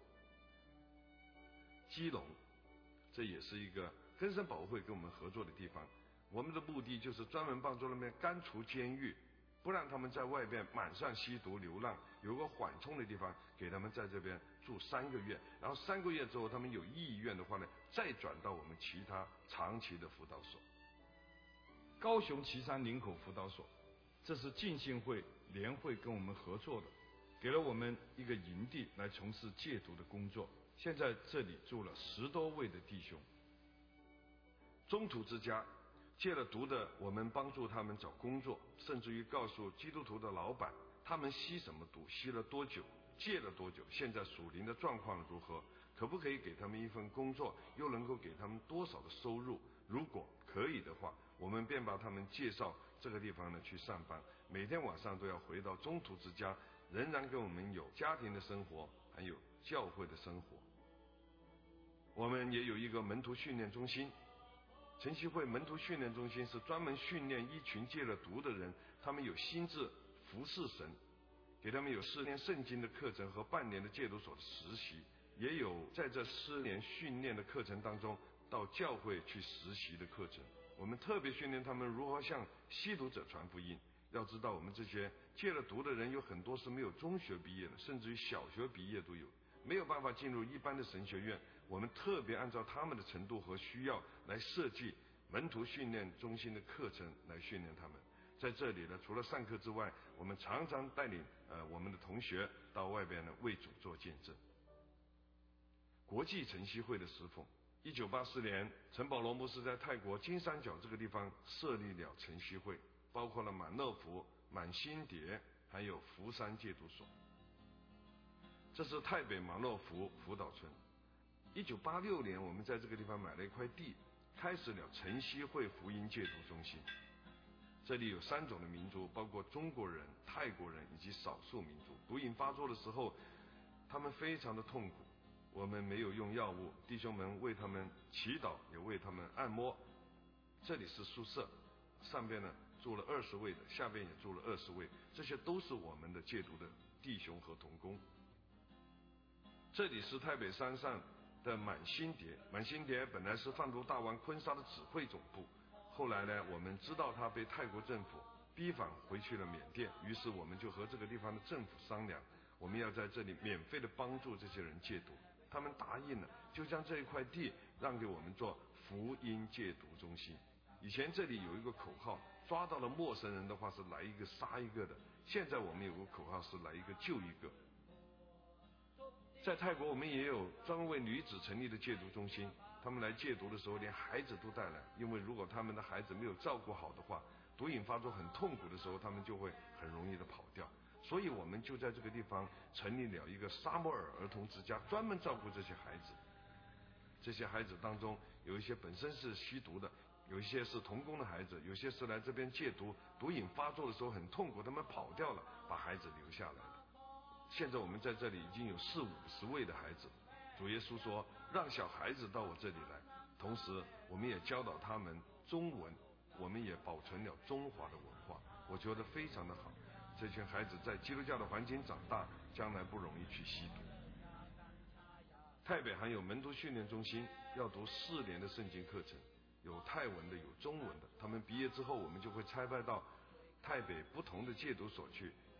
基隆，这也是一个根生保护会跟我们合作的地方，我们的目的就是专门帮助他们干除监狱，不让他们在外边满上吸毒流浪，有个缓冲的地方给他们在这边住三个月，然后三个月之后他们有意愿的话呢，再转到我们其他长期的辅导所。 高雄旗山林口辅导所，这是浸信会联会跟我们合作的，给了我们一个营地来从事戒毒的工作，现在这里住了十多位的弟兄。中途之家，戒了毒的我们帮助他们找工作，甚至于告诉基督徒的老板他们吸什么毒，吸了多久，戒了多久，现在属灵的状况如何，可不可以给他们一份工作，又能够给他们多少的收入，如果可以的话，我们便把他们介绍这个地方呢去上班，每天晚上都要回到中途之家，仍然跟我们有家庭的生活，还有教会的生活。我们也有一个门徒训练中心，晨曦会门徒训练中心是专门训练一群戒了毒的人，他们有心智服侍神，给他们有四年圣经的课程和半年的戒毒所的实习，也有在这四年训练的课程当中到教会去实习的课程。我们特别训练他们如何向吸毒者传福音。要知道我们这些戒了毒的人有很多是没有中学毕业的，甚至于小学毕业都有，没有办法进入一般的神学院，我们特别按照他们的程度和需要来设计门徒训练中心的课程来训练他们。在这里呢，除了上课之外，我们常常带领呃我们的同学到外边呢为主做见证。国际晨曦会的侍奉，一九八四年，陈保罗牧师在泰国金三角这个地方设立了晨曦会，包括了满乐福、满新蝶，还有福山戒毒所。这是泰北满乐福辅导村。一九八六年，我们在这个地方买了一块地，开始了晨曦会福音戒毒中心。这里有三种的民族，包括中国人、泰国人以及少数民族。毒瘾发作的时候，他们非常的痛苦。我们没有用药物，弟兄们为他们祈祷，也为他们按摩。这里是宿舍，上边呢住了二十位的，下边也住了二十位，这些都是我们的戒毒的弟兄和同工。这里是台北山上的满新蝶，满新蝶本来是贩毒大王坤沙的指挥总部，后来呢，我们知道他被泰国政府逼返回去了缅甸，于是我们就和这个地方的政府商量，我们要在这里免费的帮助这些人戒毒。他们答应了，就将这一块地让给我们做福音戒毒中心。以前这里有一个口号，抓到了陌生人的话是来一个杀一个的，现在我们有个口号是来一个救一个。在泰国我们也有专门为女子成立的戒毒中心，他们来戒毒的时候连孩子都带来，因为如果他们的孩子没有照顾好的话，毒瘾发作很痛苦的时候，他们就会很容易的跑掉。所以我们就在这个地方成立了一个沙摩尔儿童之家，专门照顾这些孩子。这些孩子当中有一些本身是吸毒的，有一些是童工的孩子，有些是来这边戒毒，毒瘾发作的时候很痛苦，他们跑掉了，把孩子留下来了。现在我们在这里已经有四五十位的孩子，主耶稣说让小孩子到我这里来，同时我们也教导他们中文，我们也保存了中华的文化，我觉得非常的好。这群孩子在基督教的环境长大，将来不容易去吸毒。泰北还有门徒训练中心，要读四年的圣经课程，有泰文的，有中文的。他们毕业之后，我们就会差派到泰北不同的戒毒所去，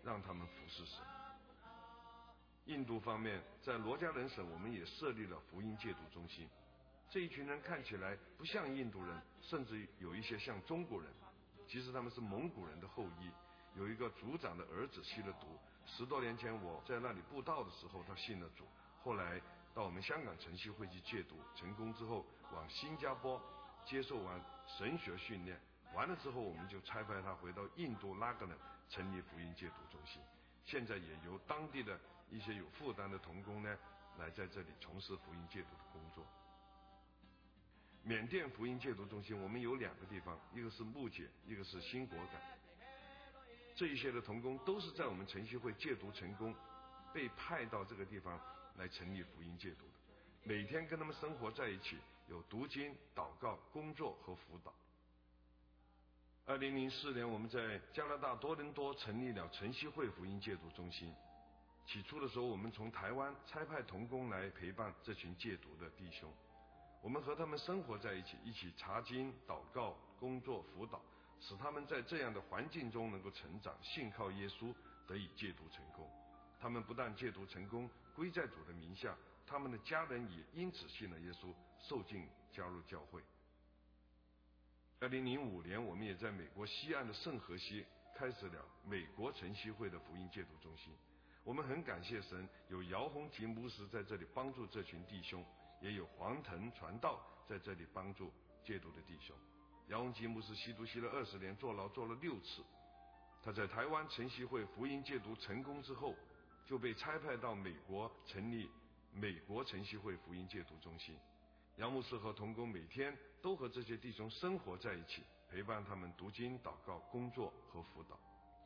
让他们服侍神。印度方面，在罗家人省，我们也设立了福音戒毒中心。这一群人看起来不像印度人，甚至有一些像中国人，其实他们是蒙古人的后裔。有一个族长的儿子吸了毒，十多年前我在那里布道的时候，他信了主，后来到我们香港晨曦会去戒毒，成功之后往新加坡接受完神学训练，完了之后我们就差派他回到印度拉格冷成立福音戒毒中心。现在也由当地的一些有负担的同工呢，来在这里从事福音戒毒的工作。缅甸福音戒毒中心我们有两个地方，一个是木姐，一个是新果港。这一些的同工都是在我们晨曦会戒毒成功，被派到这个地方来成立福音戒毒的，每天跟他们生活在一起，有读经、祷告、工作和辅导。二零零四年，我们在加拿大多伦多成立了晨曦会福音戒毒中心。起初的时候，我们从台湾差派同工来陪伴这群戒毒的弟兄，我们和他们生活在一起，一起查经、祷告、工作、辅导，使他们在这样的环境中能够成长，信靠耶稣，得以戒毒成功。他们不但戒毒成功，归在主的名下，他们的家人也因此信了耶稣，受浸加入教会。二零零五年，我们也在美国西岸的圣荷西开始了美国晨曦会的福音戒毒中心。我们很感谢神，有姚宏吉牧师在这里帮助这群弟兄，也有黄腾传道在这里帮助戒毒的弟兄。姚宏吉牧师吸毒吸了二十年，坐牢坐了六次。他在台湾晨曦会福音戒毒成功之后，就被差派到美国成立美国晨曦会福音戒毒中心。杨牧师和同工每天都和这些弟兄生活在一起，陪伴他们读经、祷告、工作和辅导。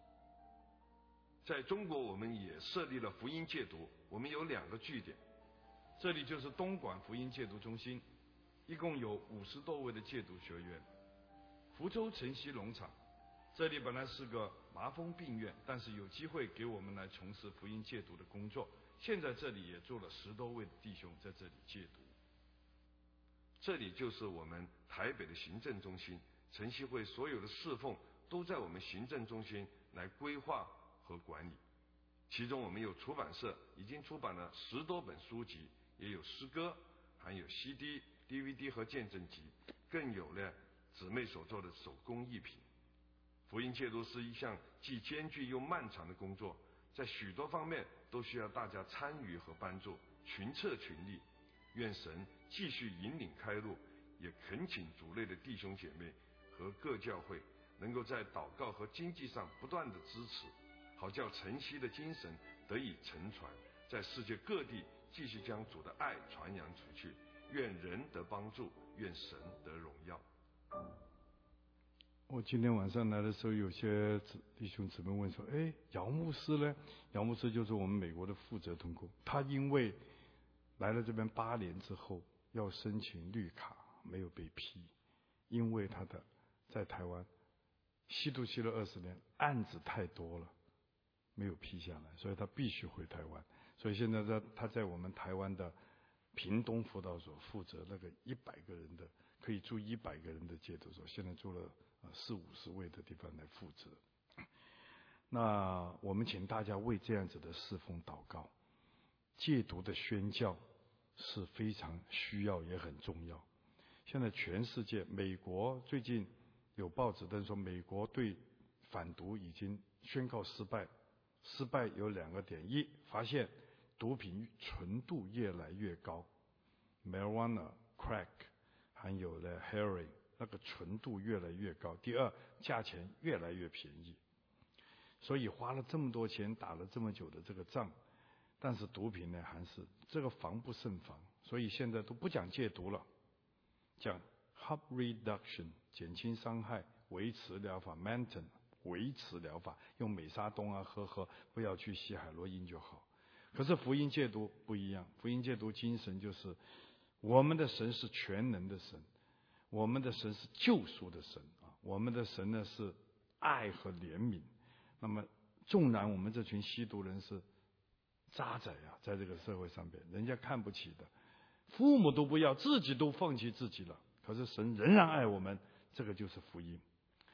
在中国，我们也设立了福音戒毒，我们有两个据点， 这里就是东莞福音戒毒中心，一共有五十多位的戒毒学员。福州晨曦农场，这里本来是个麻风病院，但是有机会给我们来从事福音戒毒的工作。现在这里也住了十多位的弟兄在这里戒毒。 这里就是我们台北的行政中心，晨曦会所有的侍奉都在我们行政中心来规划和管理。其中我们有出版社，已经出版了十多本书籍，也有诗歌，还有 C D、D V D 和见证集，更有呢姊妹所做的手工艺品。福音戒毒是一项既艰巨又漫长的工作，在许多方面都需要大家参与和帮助，群策群力。愿神继续引领开路，也恳请主内的弟兄姐妹和各教会能够在祷告和经济上不断的支持，好叫晨曦的精神得以承传，在世界各地继续将主的爱传扬出去。愿人得帮助，愿神得荣耀。 我今天晚上来的时候，有些弟兄姊妹问说：“哎，姚牧师呢？”姚牧师就是我们美国的负责同工，他因为来了这边八年之后，要申请绿卡，没有被批，因为他的在台湾吸毒吸了二十年，案子太多了，没有批下来，所以他必须回台湾。所以现在他他在我们台湾的屏东辅导所负责那个一百个人的可以住一百个人的戒毒所，现在住了呃四五十位的地方来负责。那我们请大家为这样子的侍奉祷告。戒毒的宣教是非常需要也很重要。现在全世界，美国最近有报纸登说，美国对反毒已经宣告失败。失败有两个点：一，发现毒品纯度越来越高 ，marijuana、crack 还有呢 heroin， 那个纯度越来越高；第二，价钱越来越便宜。所以花了这么多钱，打了这么久的这个仗。但是毒品呢，还是这个防不胜防，所以现在都不讲戒毒了，讲 harm reduction 减轻伤害，维持疗法 maintain 维持疗法，用美沙酮啊喝喝，不要去吸海洛因就好。可是福音戒毒不一样，福音戒毒精神就是我们的神是全能的神，我们的神是救赎的神啊，我们的神呢是爱和怜悯。那么纵然我们这群吸毒人是渣仔啊，在这个社会上边，人家看不起的，父母都不要，自己都放弃自己了，可是神仍然爱我们，这个就是福音。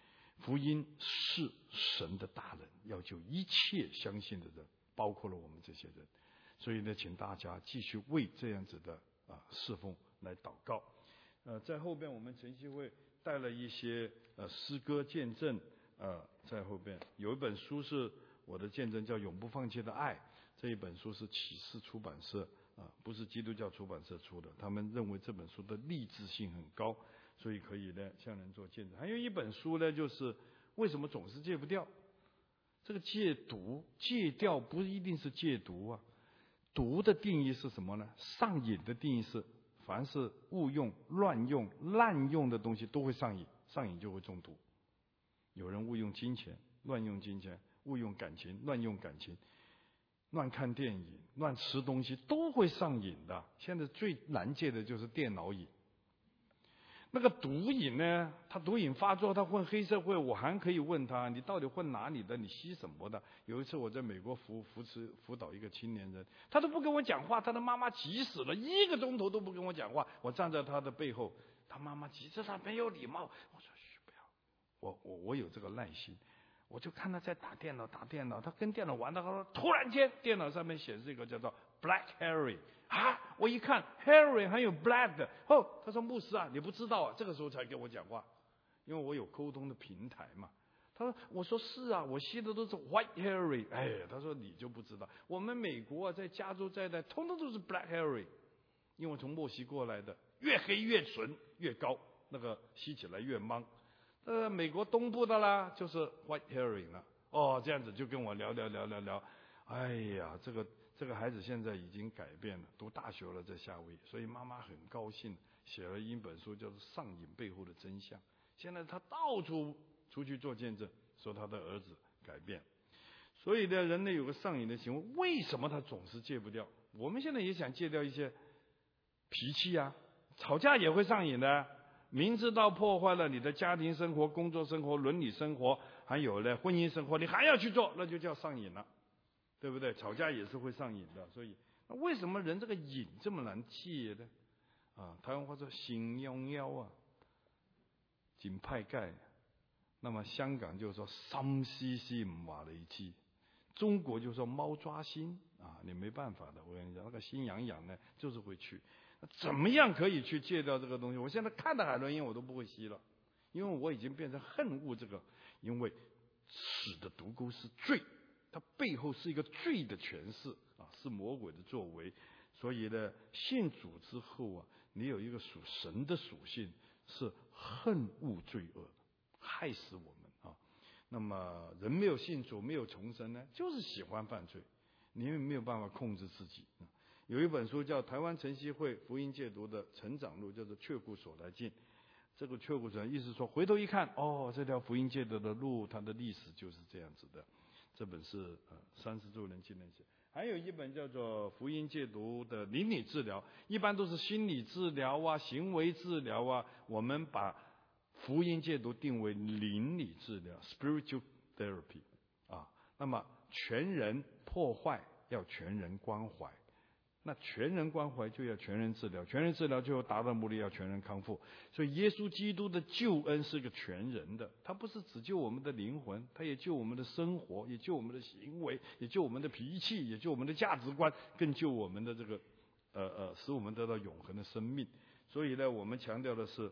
福音是神的大人，要救一切相信的人，包括了我们这些人。所以呢，请大家继续为这样子的啊侍奉来祷告。呃，在后边我们晨曦会带了一些呃诗歌见证，呃，在后边有一本书是我的见证，叫《永不放弃的爱》。这一本书是启示出版社啊，不是基督教出版社出的。他们认为这本书的励志性很高，所以可以呢向人做见证。还有一本书呢，就是为什么总是戒不掉？这个戒毒戒掉不一定是戒毒啊，毒的定义是什么呢？上瘾的定义是，凡是误用、乱用、滥用的东西都会上瘾，上瘾就会中毒。有人误用金钱，乱用金钱；误用感情，乱用感情；乱看电影，乱吃东西，都会上瘾的。现在最难戒的就是电脑瘾。那个毒瘾呢，他毒瘾发作，他混黑社会，我还可以问他，你到底混哪里的？你吸什么的？有一次我在美国扶扶持辅导一个青年人，他都不跟我讲话，他的妈妈急死了，一个钟头都不跟我讲话。我站在他的背后，他妈妈急着他没有礼貌。我说嘘，不要，我我我有这个耐心。我就看他在打电脑，打电脑，他跟电脑玩的，突然间电脑上面显示一个叫做 Black Harry 啊，我一看 Harry 还有 Black 的，哦，他说牧师啊，你不知道啊，这个时候才跟我讲话，因为我有沟通的平台嘛。他说，我说是啊，我吸的都是 White Harry， 哎，他说你就不知道，我们美国啊，在加州在内，通通都是 Black Harry， 因为从墨西哥过来的，越黑越纯越高，那个吸起来越mang。呃，美国东部的啦，就是 White Herring 了。哦，这样子就跟我聊聊聊聊聊。哎呀，这个这个孩子现在已经改变了，读大学了，在夏威夷，所以妈妈很高兴，写了一本书，叫做《上瘾背后的真相》。现在他到处出去做见证，说他的儿子改变。所以呢，人类有个上瘾的行为，为什么他总是戒不掉？我们现在也想戒掉一些脾气啊，吵架也会上瘾的。明知道破坏了你的家庭生活、工作生活、伦理生活，还有呢婚姻生活，你还要去做，那就叫上瘾了，对不对？吵架也是会上瘾的。所以，那为什么人这个瘾这么难戒呢？啊，台湾话说心夭夭啊，紧派盖。那么香港就说心思思唔话你知，中国就说猫抓心啊，你没办法的。我跟你讲，那个心痒痒呢，就是会去。怎么样可以去戒掉这个东西？我现在看到海洛因我都不会吸了，因为我已经变成恨恶这个，因为死的毒钩是罪，它背后是一个罪的诠释啊，是魔鬼的作为。所以呢，信主之后啊，你有一个属神的属性，是恨恶罪恶，害死我们啊。那么人没有信主，没有重生呢，就是喜欢犯罪，你也没有办法控制自己。有一本书叫《台湾晨曦会福音戒毒的成长路》，叫做《却步所来径》。这个却步所来，意思说回头一看，哦，这条福音戒毒的路，它的历史就是这样子的。这本是呃三十周年纪念写。还有一本叫做《福音戒毒的邻里治疗》，一般都是心理治疗啊、行为治疗啊。我们把福音戒毒定为邻里治疗 （spiritual therapy） 啊。那么全人破坏要全人关怀。那全人关怀就要全人治疗，全人治疗最后达到目的要全人康复。所以耶稣基督的救恩是个全人的，他不是只救我们的灵魂，他也救我们的生活，也救我们的行为，也救我们的脾气，也救我们的价值观，更救我们的这个呃呃，使我们得到永恒的生命。所以呢，我们强调的是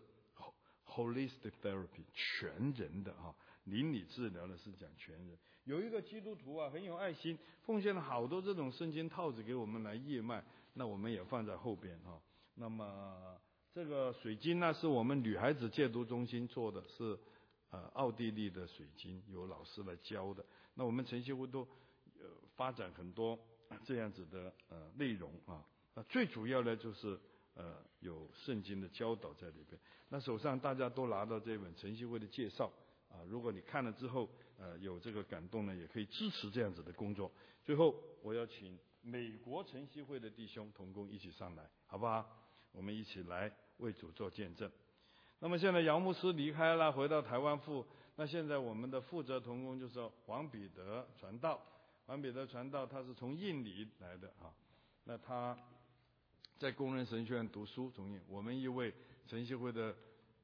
holistic therapy， 全人的啊，邻里治疗呢是讲全人。有一个基督徒啊，很有爱心，奉献了好多这种圣经套子给我们来义卖，那我们也放在后边啊。那么这个水晶呢，是我们女孩子戒毒中心做的，是呃奥地利的水晶，有老师来教的。那我们晨曦会都呃发展很多这样子的呃内容啊。那最主要的就是呃有圣经的教导在里边。那手上大家都拿到这本晨曦会的介绍。啊，如果你看了之后，呃，有这个感动呢，也可以支持这样子的工作。最后，我要请美国晨曦会的弟兄同工一起上来，好不好？我们一起来为主做见证。那么现在姚牧师离开了，回到台湾副。那现在我们的负责同工就是黄彼得传道。黄彼得传道他是从印尼来的啊，那他在工人神学院读书，从印。我们一位晨曦会的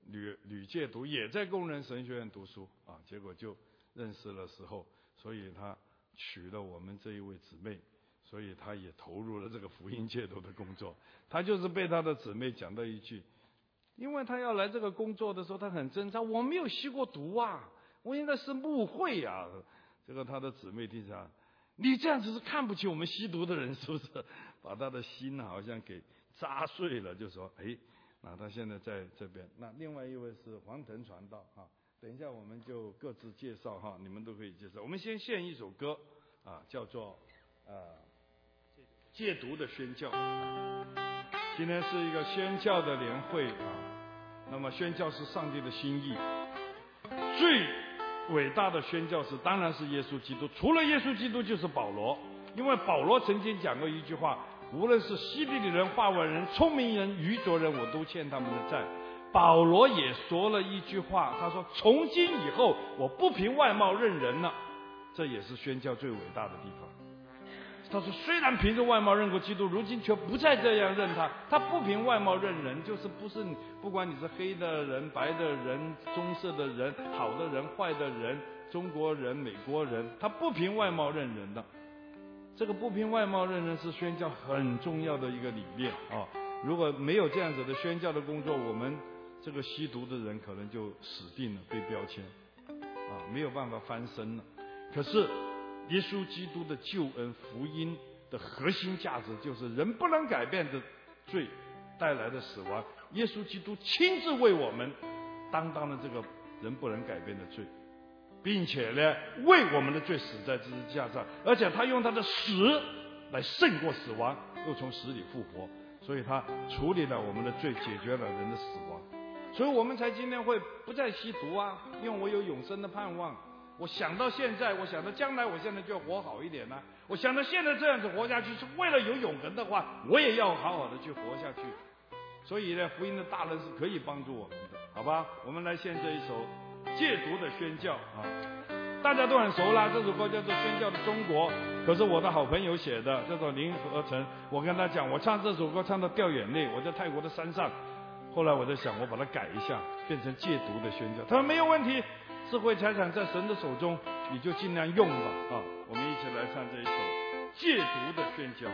吕吕介读也在工人神学院读书啊，结果就认识了时候，所以他娶了我们这一位姊妹，所以他也投入了这个福音戒毒的工作。他就是被他的姊妹讲到一句，因为他要来这个工作的时候，他很挣扎，我没有吸过毒啊，我应该是牧会啊。这个他的姊妹听讲，你这样子是看不起我们吸毒的人，是不是？把他的心好像给扎碎了，就说，哎，那他现在在这边。那另外一位是黄腾传道哈，等一下我们就各自介绍哈，你们都可以介绍。我们先献一首歌啊，叫做呃戒毒的宣教。今天是一个宣教的联会啊，那么宣教是上帝的心意，最伟大的宣教士当然是耶稣基督，除了耶稣基督就是保罗，因为保罗曾经讲过一句话，无论是希利尼人、化外人、聪明人、愚拙人，我都欠他们的债。保罗也说了一句话，他说从今以后我不凭外貌认人了，这也是宣教最伟大的地方。他说虽然凭着外貌认过基督，如今却不再这样认他。他不凭外貌认人，就是不是不管你是黑的人、白的人、棕色的人、好的人、坏的人、中国人、美国人，他不凭外貌认人的。这个不凭外貌认人是宣教很重要的一个理念啊！如果没有这样子的宣教的工作，我们这个吸毒的人可能就死定了，被标签啊，没有办法翻身了。可是耶稣基督的救恩福音的核心价值就是人不能改变的罪带来的死亡，耶稣基督亲自为我们担当了这个人不能改变的罪，并且呢为我们的罪死在十字架上，而且他用他的死来胜过死亡，又从死里复活，所以他处理了我们的罪，解决了人的死亡，所以我们才今天会不再吸毒啊，因为我有永生的盼望。我想到现在，我想到将来，我现在就要活好一点呢、啊。我想到现在这样子活下去，是为了有永恒的话，我也要好好的去活下去。所以呢，福音的大能是可以帮助我们的，好吧？我们来献这一首戒毒的宣教啊，大家都很熟啦。这首歌叫做《宣教的中国》，可是我的好朋友写的，叫做林和成。我跟他讲，我唱这首歌唱到掉眼泪，我在泰国的山上。后来我在想，我把它改一下，变成戒毒的宣教。他说没有问题。智慧财产在神的手中，你就尽量用吧啊！我们一起来唱这一首戒毒的宣教。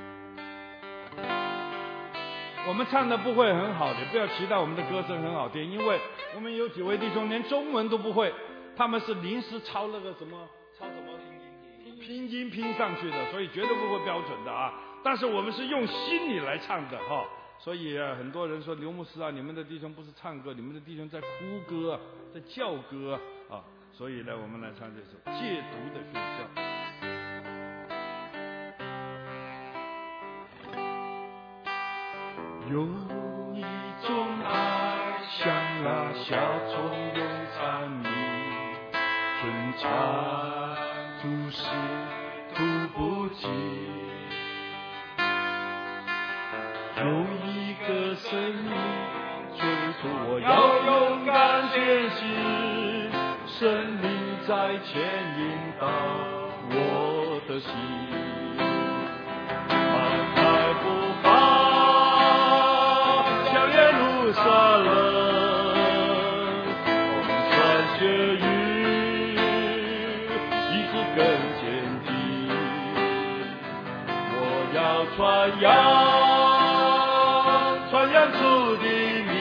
我们唱的不会很好的，不要期待我们的歌声很好听，因为我们有几位弟兄连中文都不会，他们是临时抄那个什么抄什么拼音拼上去的，所以绝对不会标准的啊！但是我们是用心里来唱的哈。所以啊，很多人说刘牧师啊，你们的弟兄不是唱歌，你们的弟兄在哭歌，在叫歌啊。所以呢，我们来唱这首《戒毒的宣教》。 有一种爱像那夏虫用残米，春蚕吐丝吐不尽。有一个声音催促我要勇敢前行，生命在牵引到我的心，迈开步伐向耶路撒冷，风霜雪雨一直更坚定，我要传扬传扬主的名，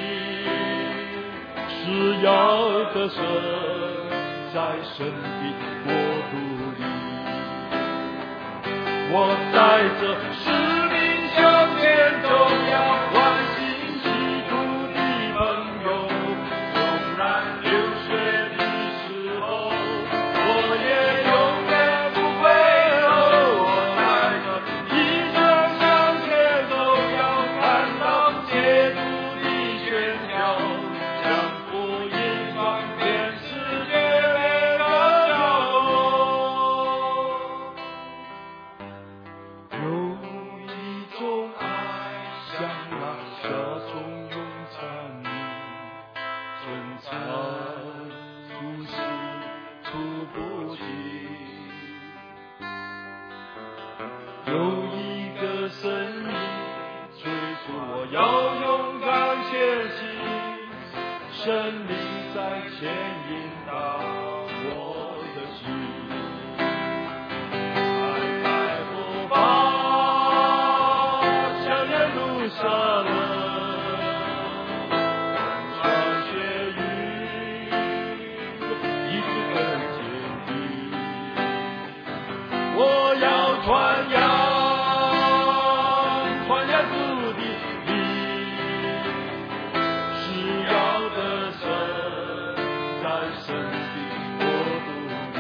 是要得胜在神的国度里。我带着使命向前走，要唤醒基督的朋友。纵然流血的时候，我也永远不回头。我带着一生向前走，要看到戒毒的宣教，将福音传遍世界每个角落。有一种爱像那夏虫用残米，春蚕吐丝吐不尽。有一个声音催促我要勇敢前行， 神灵在牵引导我的心。迈开步伐，向耶路撒冷。我要传扬，传扬主的名，是要得胜在神的国度里。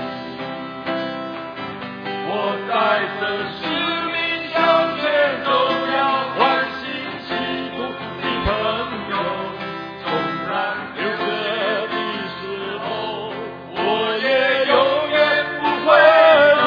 我带着使命向前走，要唤醒基督的朋友。纵然流血的时候，我也永远不会。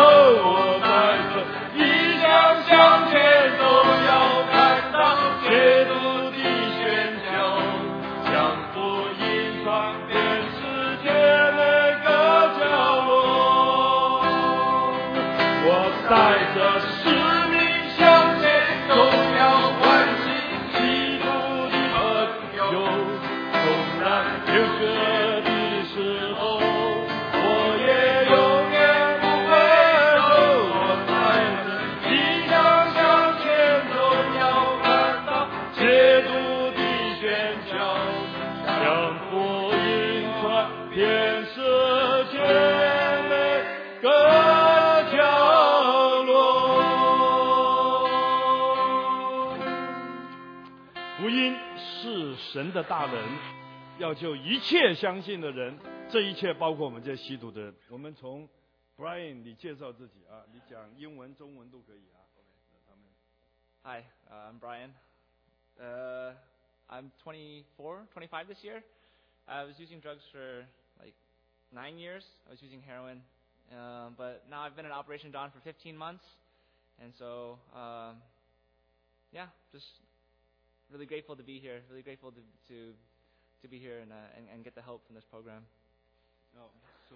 带着使命向前走，要唤醒基督的朋友。纵然流血的时候，我也永远不回头。我带着理想向前走，要看到基督的宣教，将福音传遍世界每个。福音是神的大能，要救一切相信的人，这一切包括我们这些吸毒的人。我们从 Brian 你介绍自己啊，你讲英文、中文都可以啊。 Hi, uh, I'm Brian. Uh, I'm twenty-four, twenty-five this year. I was using drugs for like nine years. I was using heroin, uh, but now I've been in Operation Dawn for fifteen months, and so um, yeah, just. Really grateful to be here. Really grateful to to, to be here and, uh, and and get the help from this program. Oh, so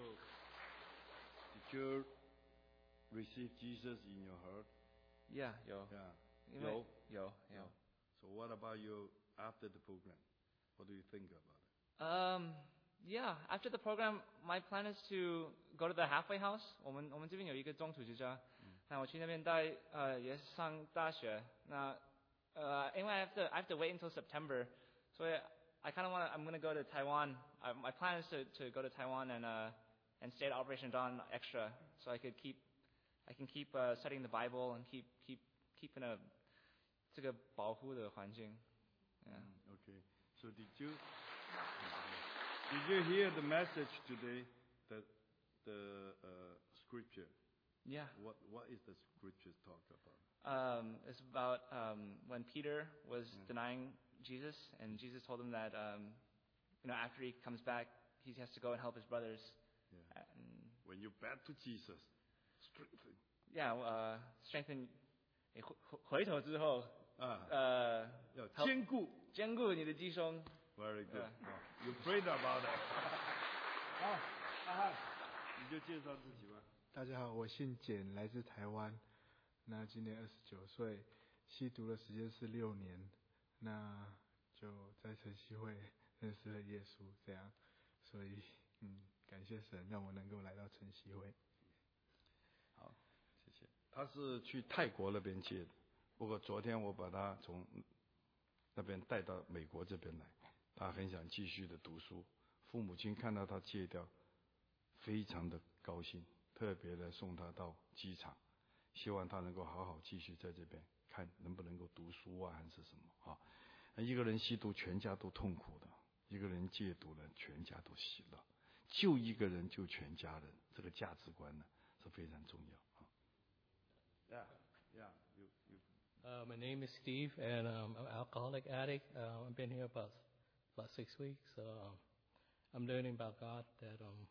did you receive Jesus in your heart? Yeah, 有 Yeah. 因为有有有 So what about you after the program? What do you think about it? Um, yeah, after the program, my plan is to go to the halfway house. 我们我们这边有一个中途之家，那我去那边待呃也上大学。那Uh, anyway, I have to I have to wait until September, so I, I kind of want to. I'm going to go to Taiwan. I, my plan is to, to go to Taiwan and uh, and stay at Operation Dawn extra, so I could keep I can keep uh, studying the Bible and keep keep keep in a 这个保护的环境。Yeah. Mm, okay. So did you did you hear the message today? That the uh, scripture. Yeah. What what is the scripture talk about? Um, it's about um, when Peter was Yeah. denying Jesus, and Jesus told him that um, you know after he comes back, he has to go and help his brothers. Yeah. And, When you back to Jesus, strengthen. yeah, uh, strengthen. 你回回头之后， 啊， 呃， 要坚固坚固你的弟兄。 Very good. Yeah. Oh, you prayed about it. 好，阿汉，你就介绍自己吧。 大家好，我姓简，来自台湾。那今年二十九岁，吸毒的时间是六年。那就在晨曦会认识了耶稣，这样，所以嗯，感谢神让我能够来到晨曦会。 好，谢谢。他是去泰国那边戒的，不过昨天我把他从那边带到美国这边来，他很想继续的读书。父母亲看到他戒掉，非常的高兴，特别的送他到机场，希望他能够好好继续在这边看能不能够读书啊，还是什么啊？一个人吸毒，全家都痛苦的；一个人戒毒了，全家都喜乐。救一个人，救全家人，这个价值观呢是非常重要。Yeah, yeah. You, you. Uh, my name is Steve, and um, I'm an alcoholic addict. Uh, I've been here about about six weeks. So um, I'm learning about God, that um,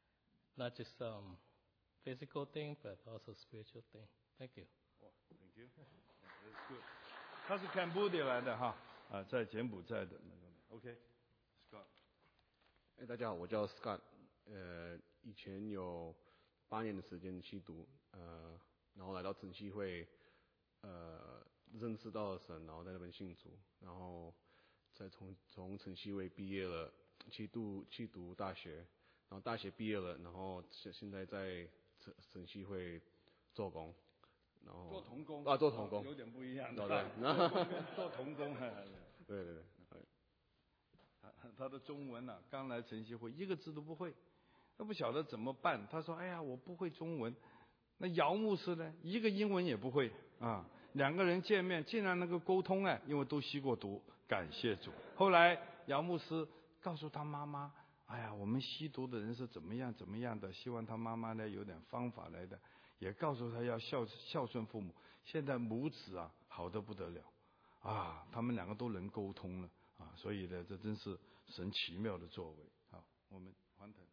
not just um, physical thing, but also spiritual thing. Thank you. Oh, thank you. That's good. 他是 Cambodia 来的哈，啊，在柬埔寨的那个。OK，Scott。 哎，大家好，我叫 Scott。呃，以前有八年的时间吸毒，呃，然后来到晨曦会，呃，认识到了神，然后在那边信主，然后再从从晨曦会毕业了， 去读去读大学，然后大学毕业了，然后现现在在晨晨曦会做工，然后做童工啊做童工有点不一样对的， 对做童工， 对对对。 他他的中文啊，刚来晨曦会一个字都不会，他不晓得怎么办。他说：“哎呀，我不会中文。”那姚牧师呢，一个英文也不会啊。两个人见面竟然能够沟通哎，因为都吸过毒，感谢主。后来姚牧师告诉他妈妈：“哎呀，我们吸毒的人是怎么样怎么样的，希望他妈妈呢有点方法来的，也告诉他要孝孝顺父母。”现在母子啊好得不得了啊，他们两个都能沟通了。啊，所以呢，这真是神奇妙的作为。好，我们黄腾。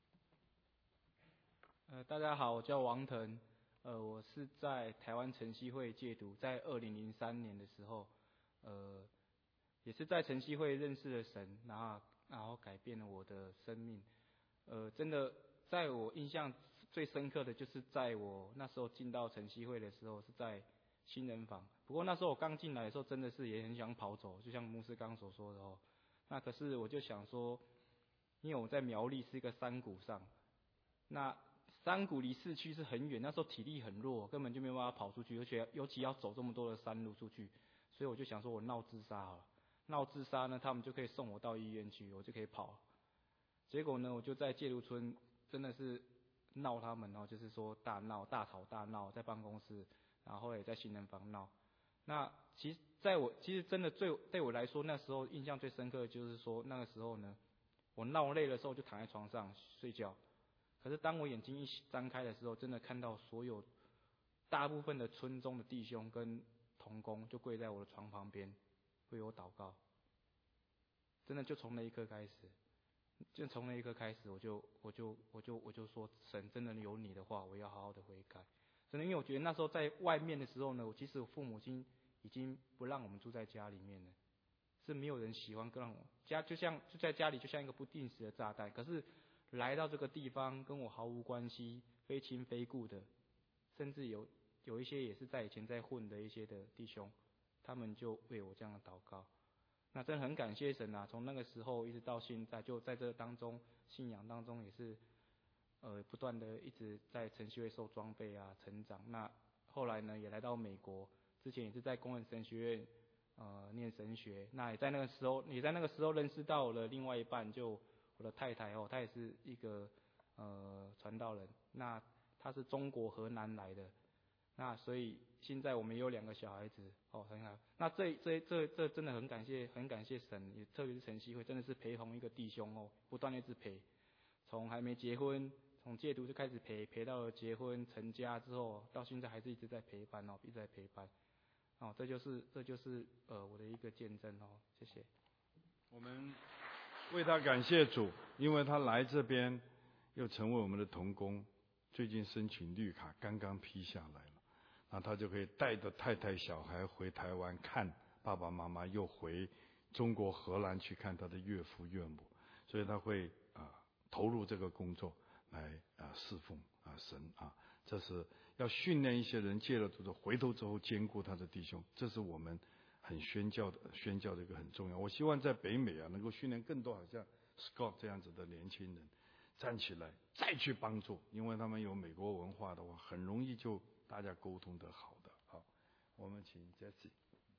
呃，大家好，我叫王腾，呃，我是在台湾晨曦会戒毒，在二零零三年的时候，呃，也是在晨曦会认识了神，然后然后改变了我的生命。呃，真的，在我印象最深刻的就是在我那时候进到晨曦会的时候，是在新人房。不过那时候我刚进来的时候，真的是也很想跑走，就像牧师刚所说的哦。那可是我就想说，因为我在苗栗是一个山谷上，那山谷离市区是很远，那时候体力很弱，根本就没有办法跑出去，而且尤其要走这么多的山路出去，所以我就想说我闹自杀好了。闹自杀呢，他们就可以送我到医院去，我就可以跑了。结果呢，我就在戒毒村真的是闹他们哦，就是说大闹、大吵大闹，在办公室，然后后来也在新人房闹。那其实，在我其实真的最对我来说，那时候印象最深刻的就是说，那个时候呢，我闹累的时候就躺在床上睡觉。可是当我眼睛一张开的时候，真的看到所有大部分的村中的弟兄跟同工就跪在我的床旁边为我祷告。真的就从那一刻开始，就从那一刻开始，我就我就我就我就说，神真的有你的话，我要好好的悔改。真的，因为我觉得那时候在外面的时候呢，我其实我父母亲已经不让我们住在家里面了，是没有人喜欢让我家，就像就在家里就像一个不定时的炸弹。可是来到这个地方，跟我毫无关系、非亲非故的，甚至有有一些也是在以前在混的一些的弟兄，他们就为我这样的祷告。那真的很感谢神啊！从那个时候一直到现在，就在这当中信仰当中也是，呃，不断的一直在晨曦会受装备啊，成长。那后来呢，也来到美国，之前也是在工人神学院呃念神学。那也在那个时候，也在那个时候认识到了另外一半，就我的太太哦，她也是一个呃传道人。那她是中国河南来的。那所以现在我们有两个小孩子哦，很好。那这这这这真的很感谢，很感谢神，也特别是晨曦会，真的是陪同一个弟兄哦，不断的一直陪，从还没结婚，从戒毒就开始陪，陪到了结婚成家之后，到现在还是一直在陪伴哦，一直在陪伴。哦，这就是这就是呃我的一个见证哦，谢谢。 我们为他感谢主，因为他来这边又成为我们的同工，最近申请绿卡刚刚批下来了。那他就可以带着太太小孩回台湾看爸爸妈妈，又回中国荷兰去看他的岳父岳母，所以他会啊、呃、投入这个工作来啊、呃、侍奉啊、呃、神啊，这是要训练一些人戒了毒之后回头之后兼顾他的弟兄，这是我们很宣教的宣教的一个很重要。我希望在北美啊能够训练更多好像 Scott 这样子的年轻人站起来再去帮助，因为他们有美国文化的话，很容易就大家沟通得好的。好，我们请 Jesse。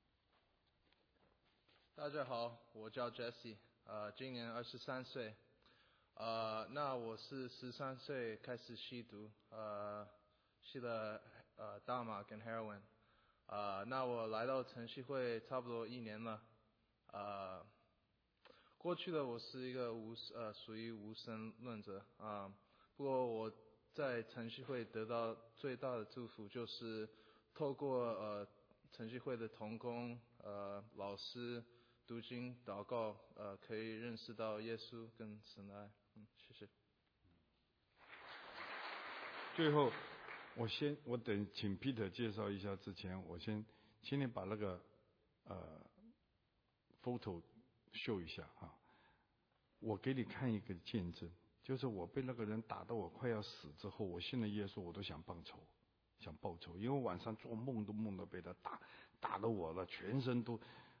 大家好，我叫 Jesse， 呃，今年二十三岁，呃，那我是十三岁开始吸毒，呃，吸了呃大麻跟 heroin， 呃，那我来到晨曦会差不多一年了，呃，过去的我是一个无呃属于无神论者啊、呃，不过我在晨曦会得到最大的祝福就是透过呃晨曦会的同工呃老师读经祷告呃可以认识到耶稣跟神的爱，嗯，谢谢。 最后，我先我等请 Peter 介绍一下之前，我先请你把那个呃 photo 秀一下啊。我给你看一个见证，就是我被那个人打到我快要死之后，我信了耶稣，我都想报仇，想报仇，因为晚上做梦都梦到被他打，打得我了，全身都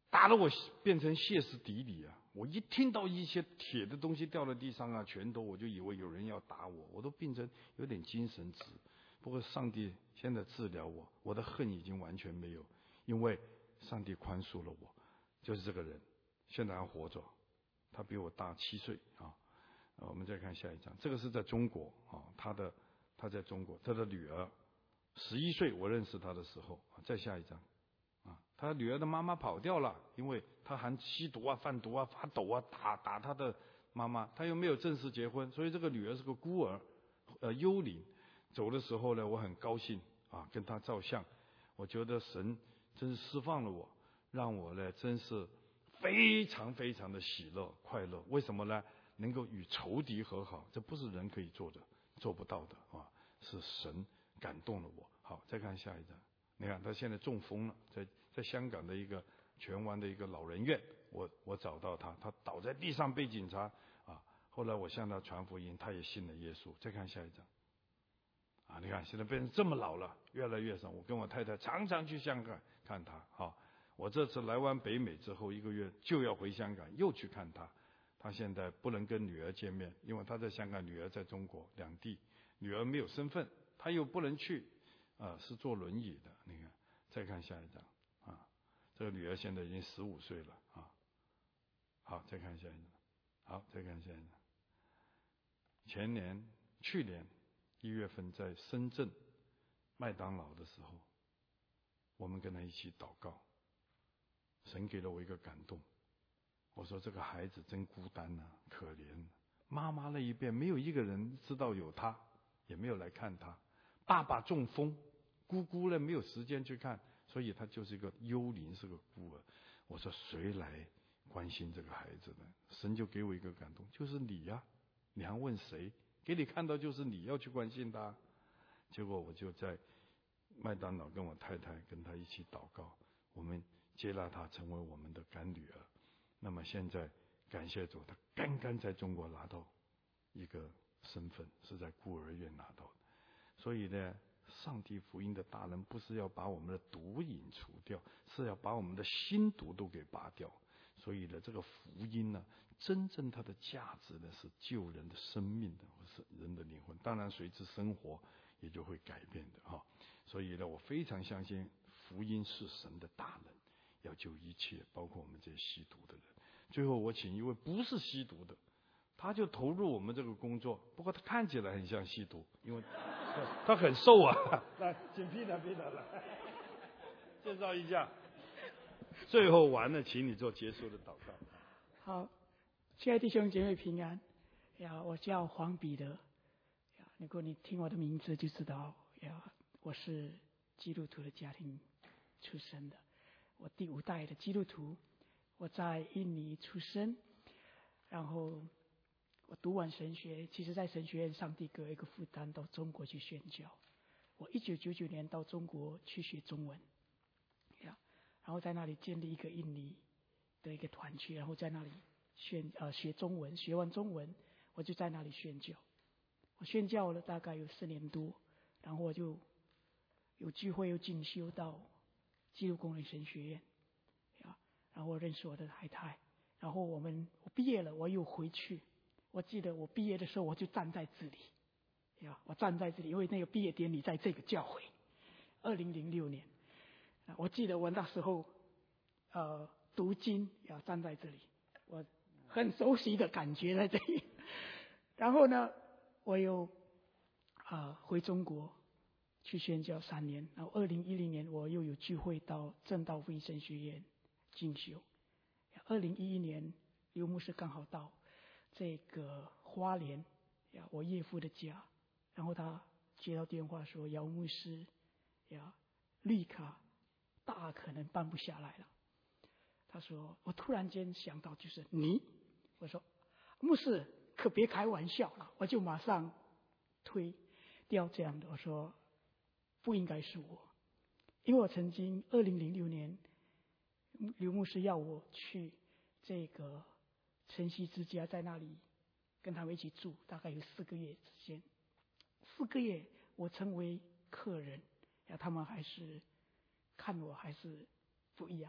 打得我变成歇斯底里啊！我一听到一些铁的东西掉在地上啊，拳头，我就以为有人要打我，我都变成有点精神质。不过上帝现在治疗我，我的恨已经完全没有，因为上帝宽恕了我。就是这个人，现在还活着，他比我大七岁啊。我们再看下一张，这个是在中国啊，他的他在中国，他的女儿十一岁，我认识他的时候。再下一张。啊，他女儿的妈妈跑掉了，因为他还吸毒啊、贩毒啊、发抖啊，打打他的妈妈，他又没有正式结婚，所以这个女儿是个孤儿，呃，幽灵。走的时候呢，我很高兴啊，跟他照相。我觉得神真是释放了我，让我呢真是非常非常的喜乐快乐。为什么呢？能够与仇敌和好，这不是人可以做的，做不到的啊，是神感动了我。好，再看下一张。你看他现在中风了，在在香港的一个荃湾的一个老人院，我我找到他，他倒在地上被警察啊。后来我向他传福音，他也信了耶稣。再看下一张。啊，你看现在变成这么老了，越来越少。我跟我太太常常去香港看他。好，我这次来完北美之后一个月就要回香港，又去看他。他现在不能跟女儿见面，因为他在香港，女儿在中国，两地，女儿没有身份，他又不能去。啊，是坐轮椅的。你看，再看下一张啊，这个女儿现在已经十五岁了啊。好，再看下一张。好，再看下一张。前年、去年一月份在深圳麦当劳的时候，我们跟他一起祷告，神给了我一个感动。我说这个孩子真孤单啊，可怜。妈妈那一边没有一个人知道有他，也没有来看他。爸爸中风。姑姑呢没有时间去看，所以他就是一个幽灵，是个孤儿。我说谁来关心这个孩子呢？神就给我一个感动，就是你呀、啊！你还问谁？给你看到就是你要去关心他。结果我就在麦当劳跟我太太跟他一起祷告，我们接纳他成为我们的干女儿。那么现在感谢主，他刚刚在中国拿到一个身份，是在孤儿院拿到的。所以呢，上帝福音的大能不是要把我们的毒瘾除掉，是要把我们的心毒都给拔掉。所以呢，这个福音呢，真正它的价值呢是救人的生命的，或是人的灵魂。当然，随之生活也就会改变的哈。所以呢，我非常相信福音是神的大能，要救一切，包括我们这些吸毒的人。最后，我请一位不是吸毒的，他就投入我们这个工作。不过他看起来很像吸毒，因为他很瘦啊。来，请 Peter Peter 来介绍一下。最后完了，请你做结束的祷告。 好，亲爱的弟兄姐妹平安。呀，我叫黄彼得。呀，如果你听我的名字就知道，呀，我是基督徒的家庭出生的，我第五代的基督徒。我在印尼出生，然后我读完神学，其实在神学院上帝给我一个负担，到中国去宣教。我一九九九年到中国去学中文，呀，然后在那里建立一个印尼的一个团区，然后在那里宣呃学中文，学完中文我就在那里宣教。我宣教了大概有四年多，然后我就有机会又进修到基督工人神学院。然后我认识我的太太，然后我们我毕业了，我又回去。我记得我毕业的时候，我就站在这里，呀，我站在这里，因为那个毕业典礼在这个教会，二零零六年。我记得我那时候，呃，读经呀，站在这里，我很熟悉的感觉在这里。然后呢，我又啊、呃、回中国去宣教三年，然后二零一零年我又有聚会到正道福音神学院进修。二零一一年，刘牧师刚好到这个花莲呀，我岳父的家，然后他接到电话说，姚牧师呀，绿卡大可能办不下来了。他说，我突然间想到就是你，我说牧师可别开玩笑了，我就马上推掉这样的，我说不应该是我，因为我曾经二零零六年。刘牧师要我去这个晨曦之家，在那里跟他们一起住，大概有四个月时间。四个月，我成为客人，呀，他们还是看我还是不一样。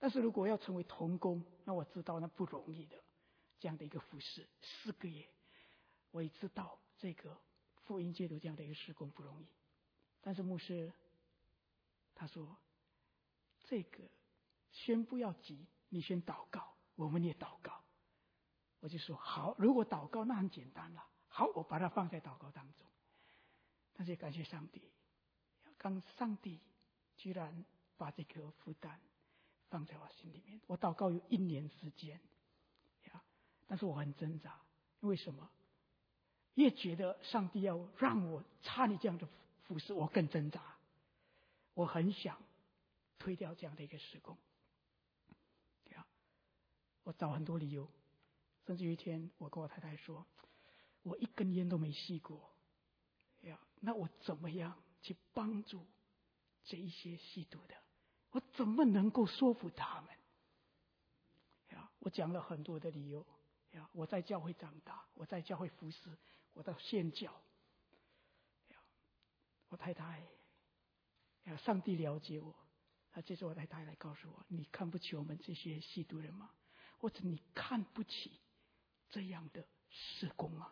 但是如果要成为同工，那我知道那不容易的，这样的一个服事四个月，我也知道这个福音戒毒这样的一个事工不容易。但是牧师他说，这个先不要急，你先祷告，我们也祷告。我就说好，如果祷告那很简单了，好，我把它放在祷告当中。但是也感谢上帝，刚上帝居然把这个负担放在我心里面。我祷告有一年时间，呀，但是我很挣扎，为什么？越觉得上帝要让我参与这样的服事，我更挣扎。我很想推掉这样的一个事工，呀，我找很多理由，甚至有一天我跟我太太说，我一根烟都没吸过，呀，那我怎么样去帮助这一些吸毒的？我怎么能够说服他们？呀，我讲了很多的理由。呀，我在教会长大，我在教会服侍，我到宣教。呀，我太太，呀，上帝了解我，啊，这次我太太来告诉我，你看不起我们这些吸毒人吗？或者你看不起这样的事工吗？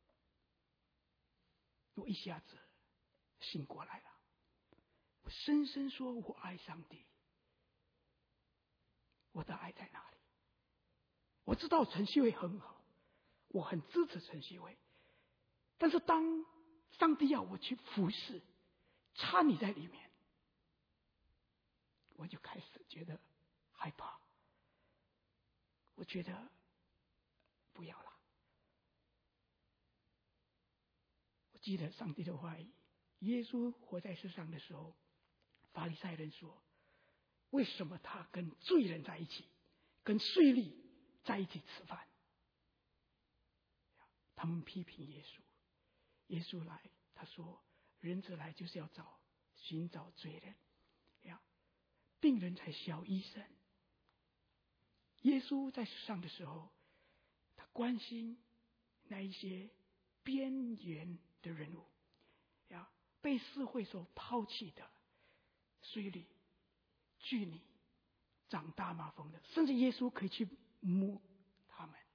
我一下子醒过来了，我深深说我爱上帝，我的爱在哪里？我知道晨曦会很好，我很支持晨曦会，但是当上帝要我去服侍，参与在里面，我就开始觉得害怕，我觉得不要了。我记得上帝的话语，耶稣活在世上的时候，法利赛人说，为什么他跟罪人在一起，跟税吏在一起吃饭？他们批评耶稣。耶稣来，他说人子来就是要找寻找罪人呀，病人才需要医生。耶稣在世上的时候，他关心那一些边缘的人物呀，被社会所抛弃的税吏、妓女、长大麻风的，甚至耶稣可以去摸他们。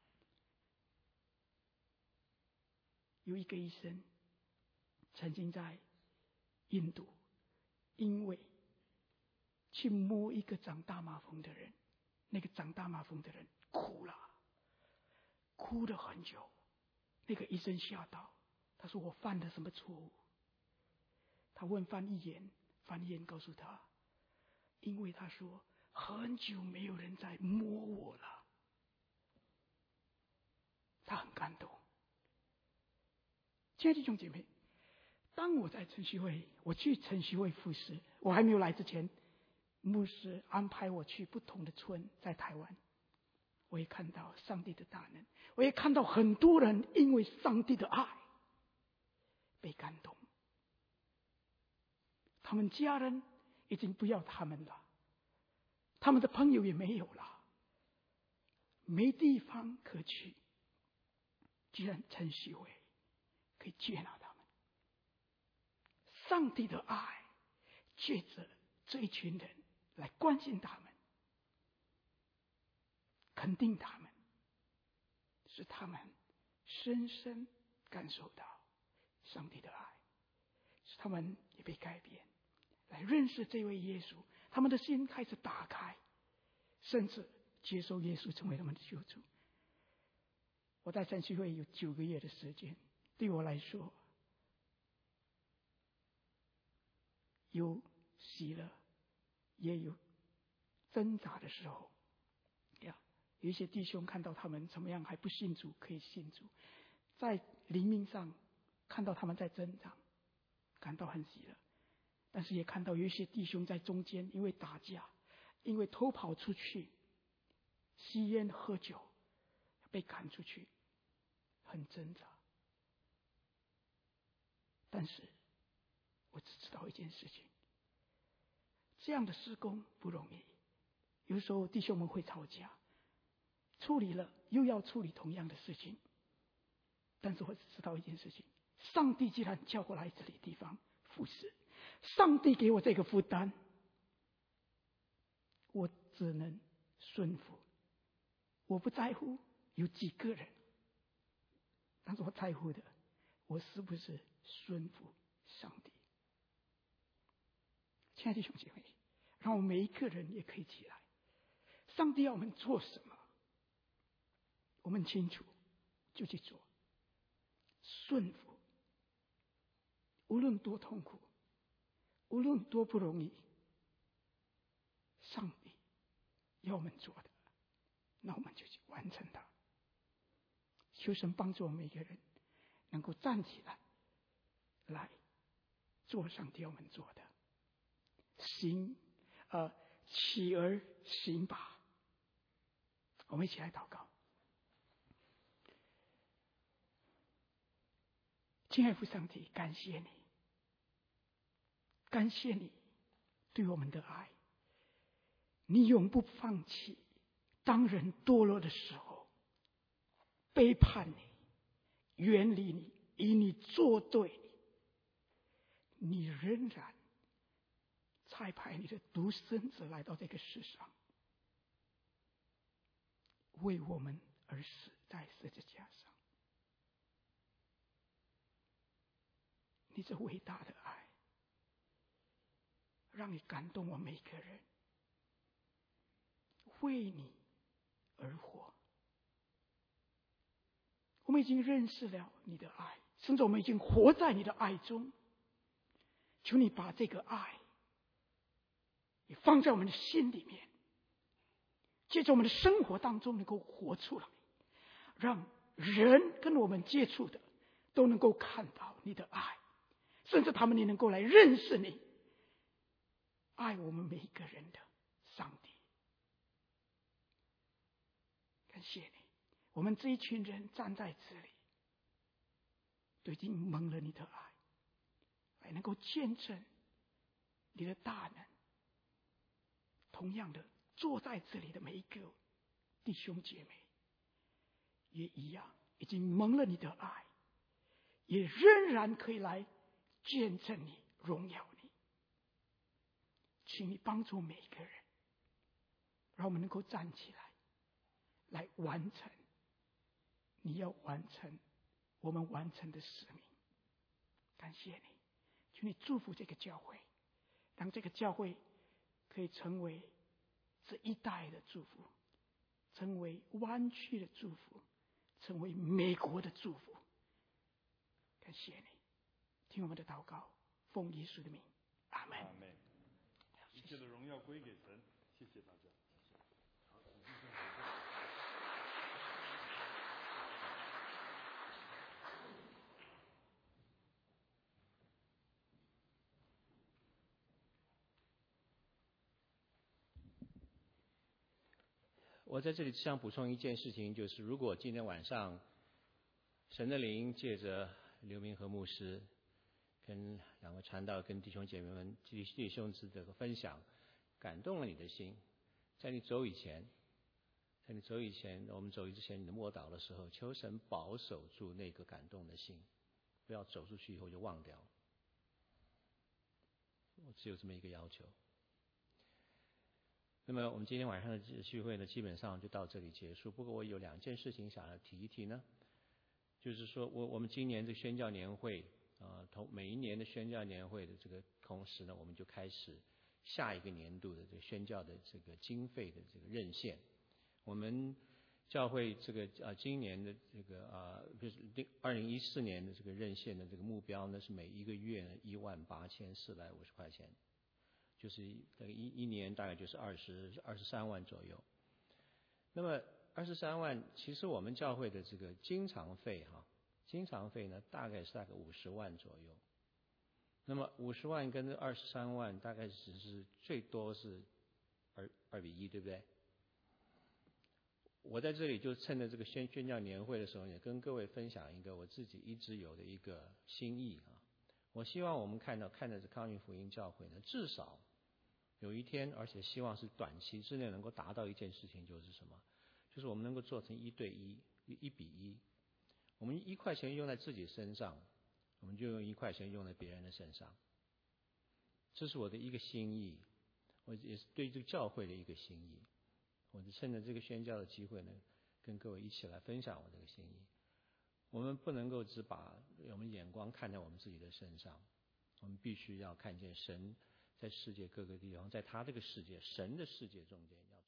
有一个医生曾经在印度，因为去摸一个长大麻风的人，那个长大麻风的人哭了，哭了很久。那个医生吓到，他说我犯了什么错误？他问翻译员，翻译员告诉他，因为他说很久没有人在摸我了。他很感动。亲爱的弟兄姐妹，当我在晨曦会，我去晨曦会服侍，我还没有来之前，牧师安排我去不同的村，在台湾，我也看到上帝的大能，我也看到很多人因为上帝的爱被感动，他们家人已经不要他们了，他们的朋友也没有了，没地方可去，居然晨曦会可以接纳他们。上帝的爱借着这一群人来关心他们，肯定他们，使他们深深感受到上帝的爱，使他们也被改变，来认识这位耶稣，他们的心开始打开，甚至接受耶稣成为他们的救主。我在晨曦会有九个月的时间，对我来说有喜乐，也有挣扎的时候呀。有一些弟兄看到他们怎么样还不信主，可以信主，在灵命上看到他们在增长，感到很喜乐。但是也看到有一些弟兄在中间因为打架，因为偷跑出去吸烟喝酒被赶出去，很挣扎。但是我只知道一件事情，这样的事工不容易，有时候弟兄们会吵架，处理了又要处理同样的事情。但是我只知道一件事情，上帝既然叫我来这里地方服侍，上帝给我这个负担，我只能顺服。我不在乎有几个人，但是我在乎的，我是不是顺服上帝。亲爱的弟兄姐妹，让我们每一个人也可以起来。上帝要我们做什么，我们清楚就去做，顺服。无论多痛苦，无论多不容易，上帝要我们做的，那我们就去完成它。求神帮助我们每个人能够站起来，来做上帝要我们做的，行，呃，起而行吧。我们一起来祷告。亲爱的父上帝，感谢你，感谢你对我们的爱，你永不放弃。当人堕落的时候，背叛你，远离你，与你作对，你仍然差派你的独生子来到这个世上，为我们而死在十字架上。你这伟大的爱，让你感动我每个人，为你而活。我们已经认识了你的爱，甚至我们已经活在你的爱中。求你把这个爱也放在我们的心里面，借着我们的生活当中能够活出来，让人跟我们接触的都能够看到你的爱，甚至他们也能够来认识你，爱我们每一个人的上帝。感谢你，我们这一群人站在这里，都已经蒙了你的爱，来能够见证你的大能。同样的，坐在这里的每一个弟兄姐妹也一样，已经蒙了你的爱，也仍然可以来见证你，荣耀你。请你帮助每一个人，让我们能够站起来，来完成你要完成我们完成的使命。感谢你，求你祝福这个教会，让这个教会可以成为这一代的祝福，成为湾区的祝福，成为美国的祝福。感谢你，听我们的祷告，奉耶稣的名，阿门。 阿门。一切的荣耀归给神，谢谢大家。 我在这里只想补充一件事情，就是如果今天晚上神的灵借着刘明和牧师跟两位传道跟弟兄姐妹们弟弟兄姊这个分享感动了你的心，在你走以前在你走以前我们走之前你的默祷的时候，求神保守住那个感动的心，不要走出去以后就忘掉。我只有这么一个要求。那么我们今天晚上的聚会呢，基本上就到这里结束。不过我有两件事情想要提一提呢，就是说我我们今年这宣教年会啊，同每一年的宣教年会的这个同时呢，我们就开始下一个年度的这个宣教的这个经费的这个认献。我们教会这个啊今年的这个啊就是二零一四年的这个认献的这个目标呢，是每一个月呢一万八千四百五十块钱。就是一一年大概就是二十二十三万左右。那么二十三万，其实我们教会的这个经常费哈，经常费呢大概是大概五十万左右。那么五十万跟二十三万大概只是最多是二二比一，对不对？我在这里就趁着这个宣宣教年会的时候，也跟各位分享一个我自己一直有的一个心意啊。我希望我们看到看着这康运福音教会呢，至少有一天，而且希望是短期之内能够达到一件事情，就是什么？就是我们能够做成一对一，一比一。我们一块钱用在自己身上，我们就用一块钱用在别人的身上。这是我的一个心意，我也是对这个教会的一个心意。 我就趁着这个宣教的机会呢，跟各位一起来分享我这个心意。我们不能够只把我们眼光看在我们自己的身上，我们必须要看见神在世界各个地方，在他这个世界，神的世界中间要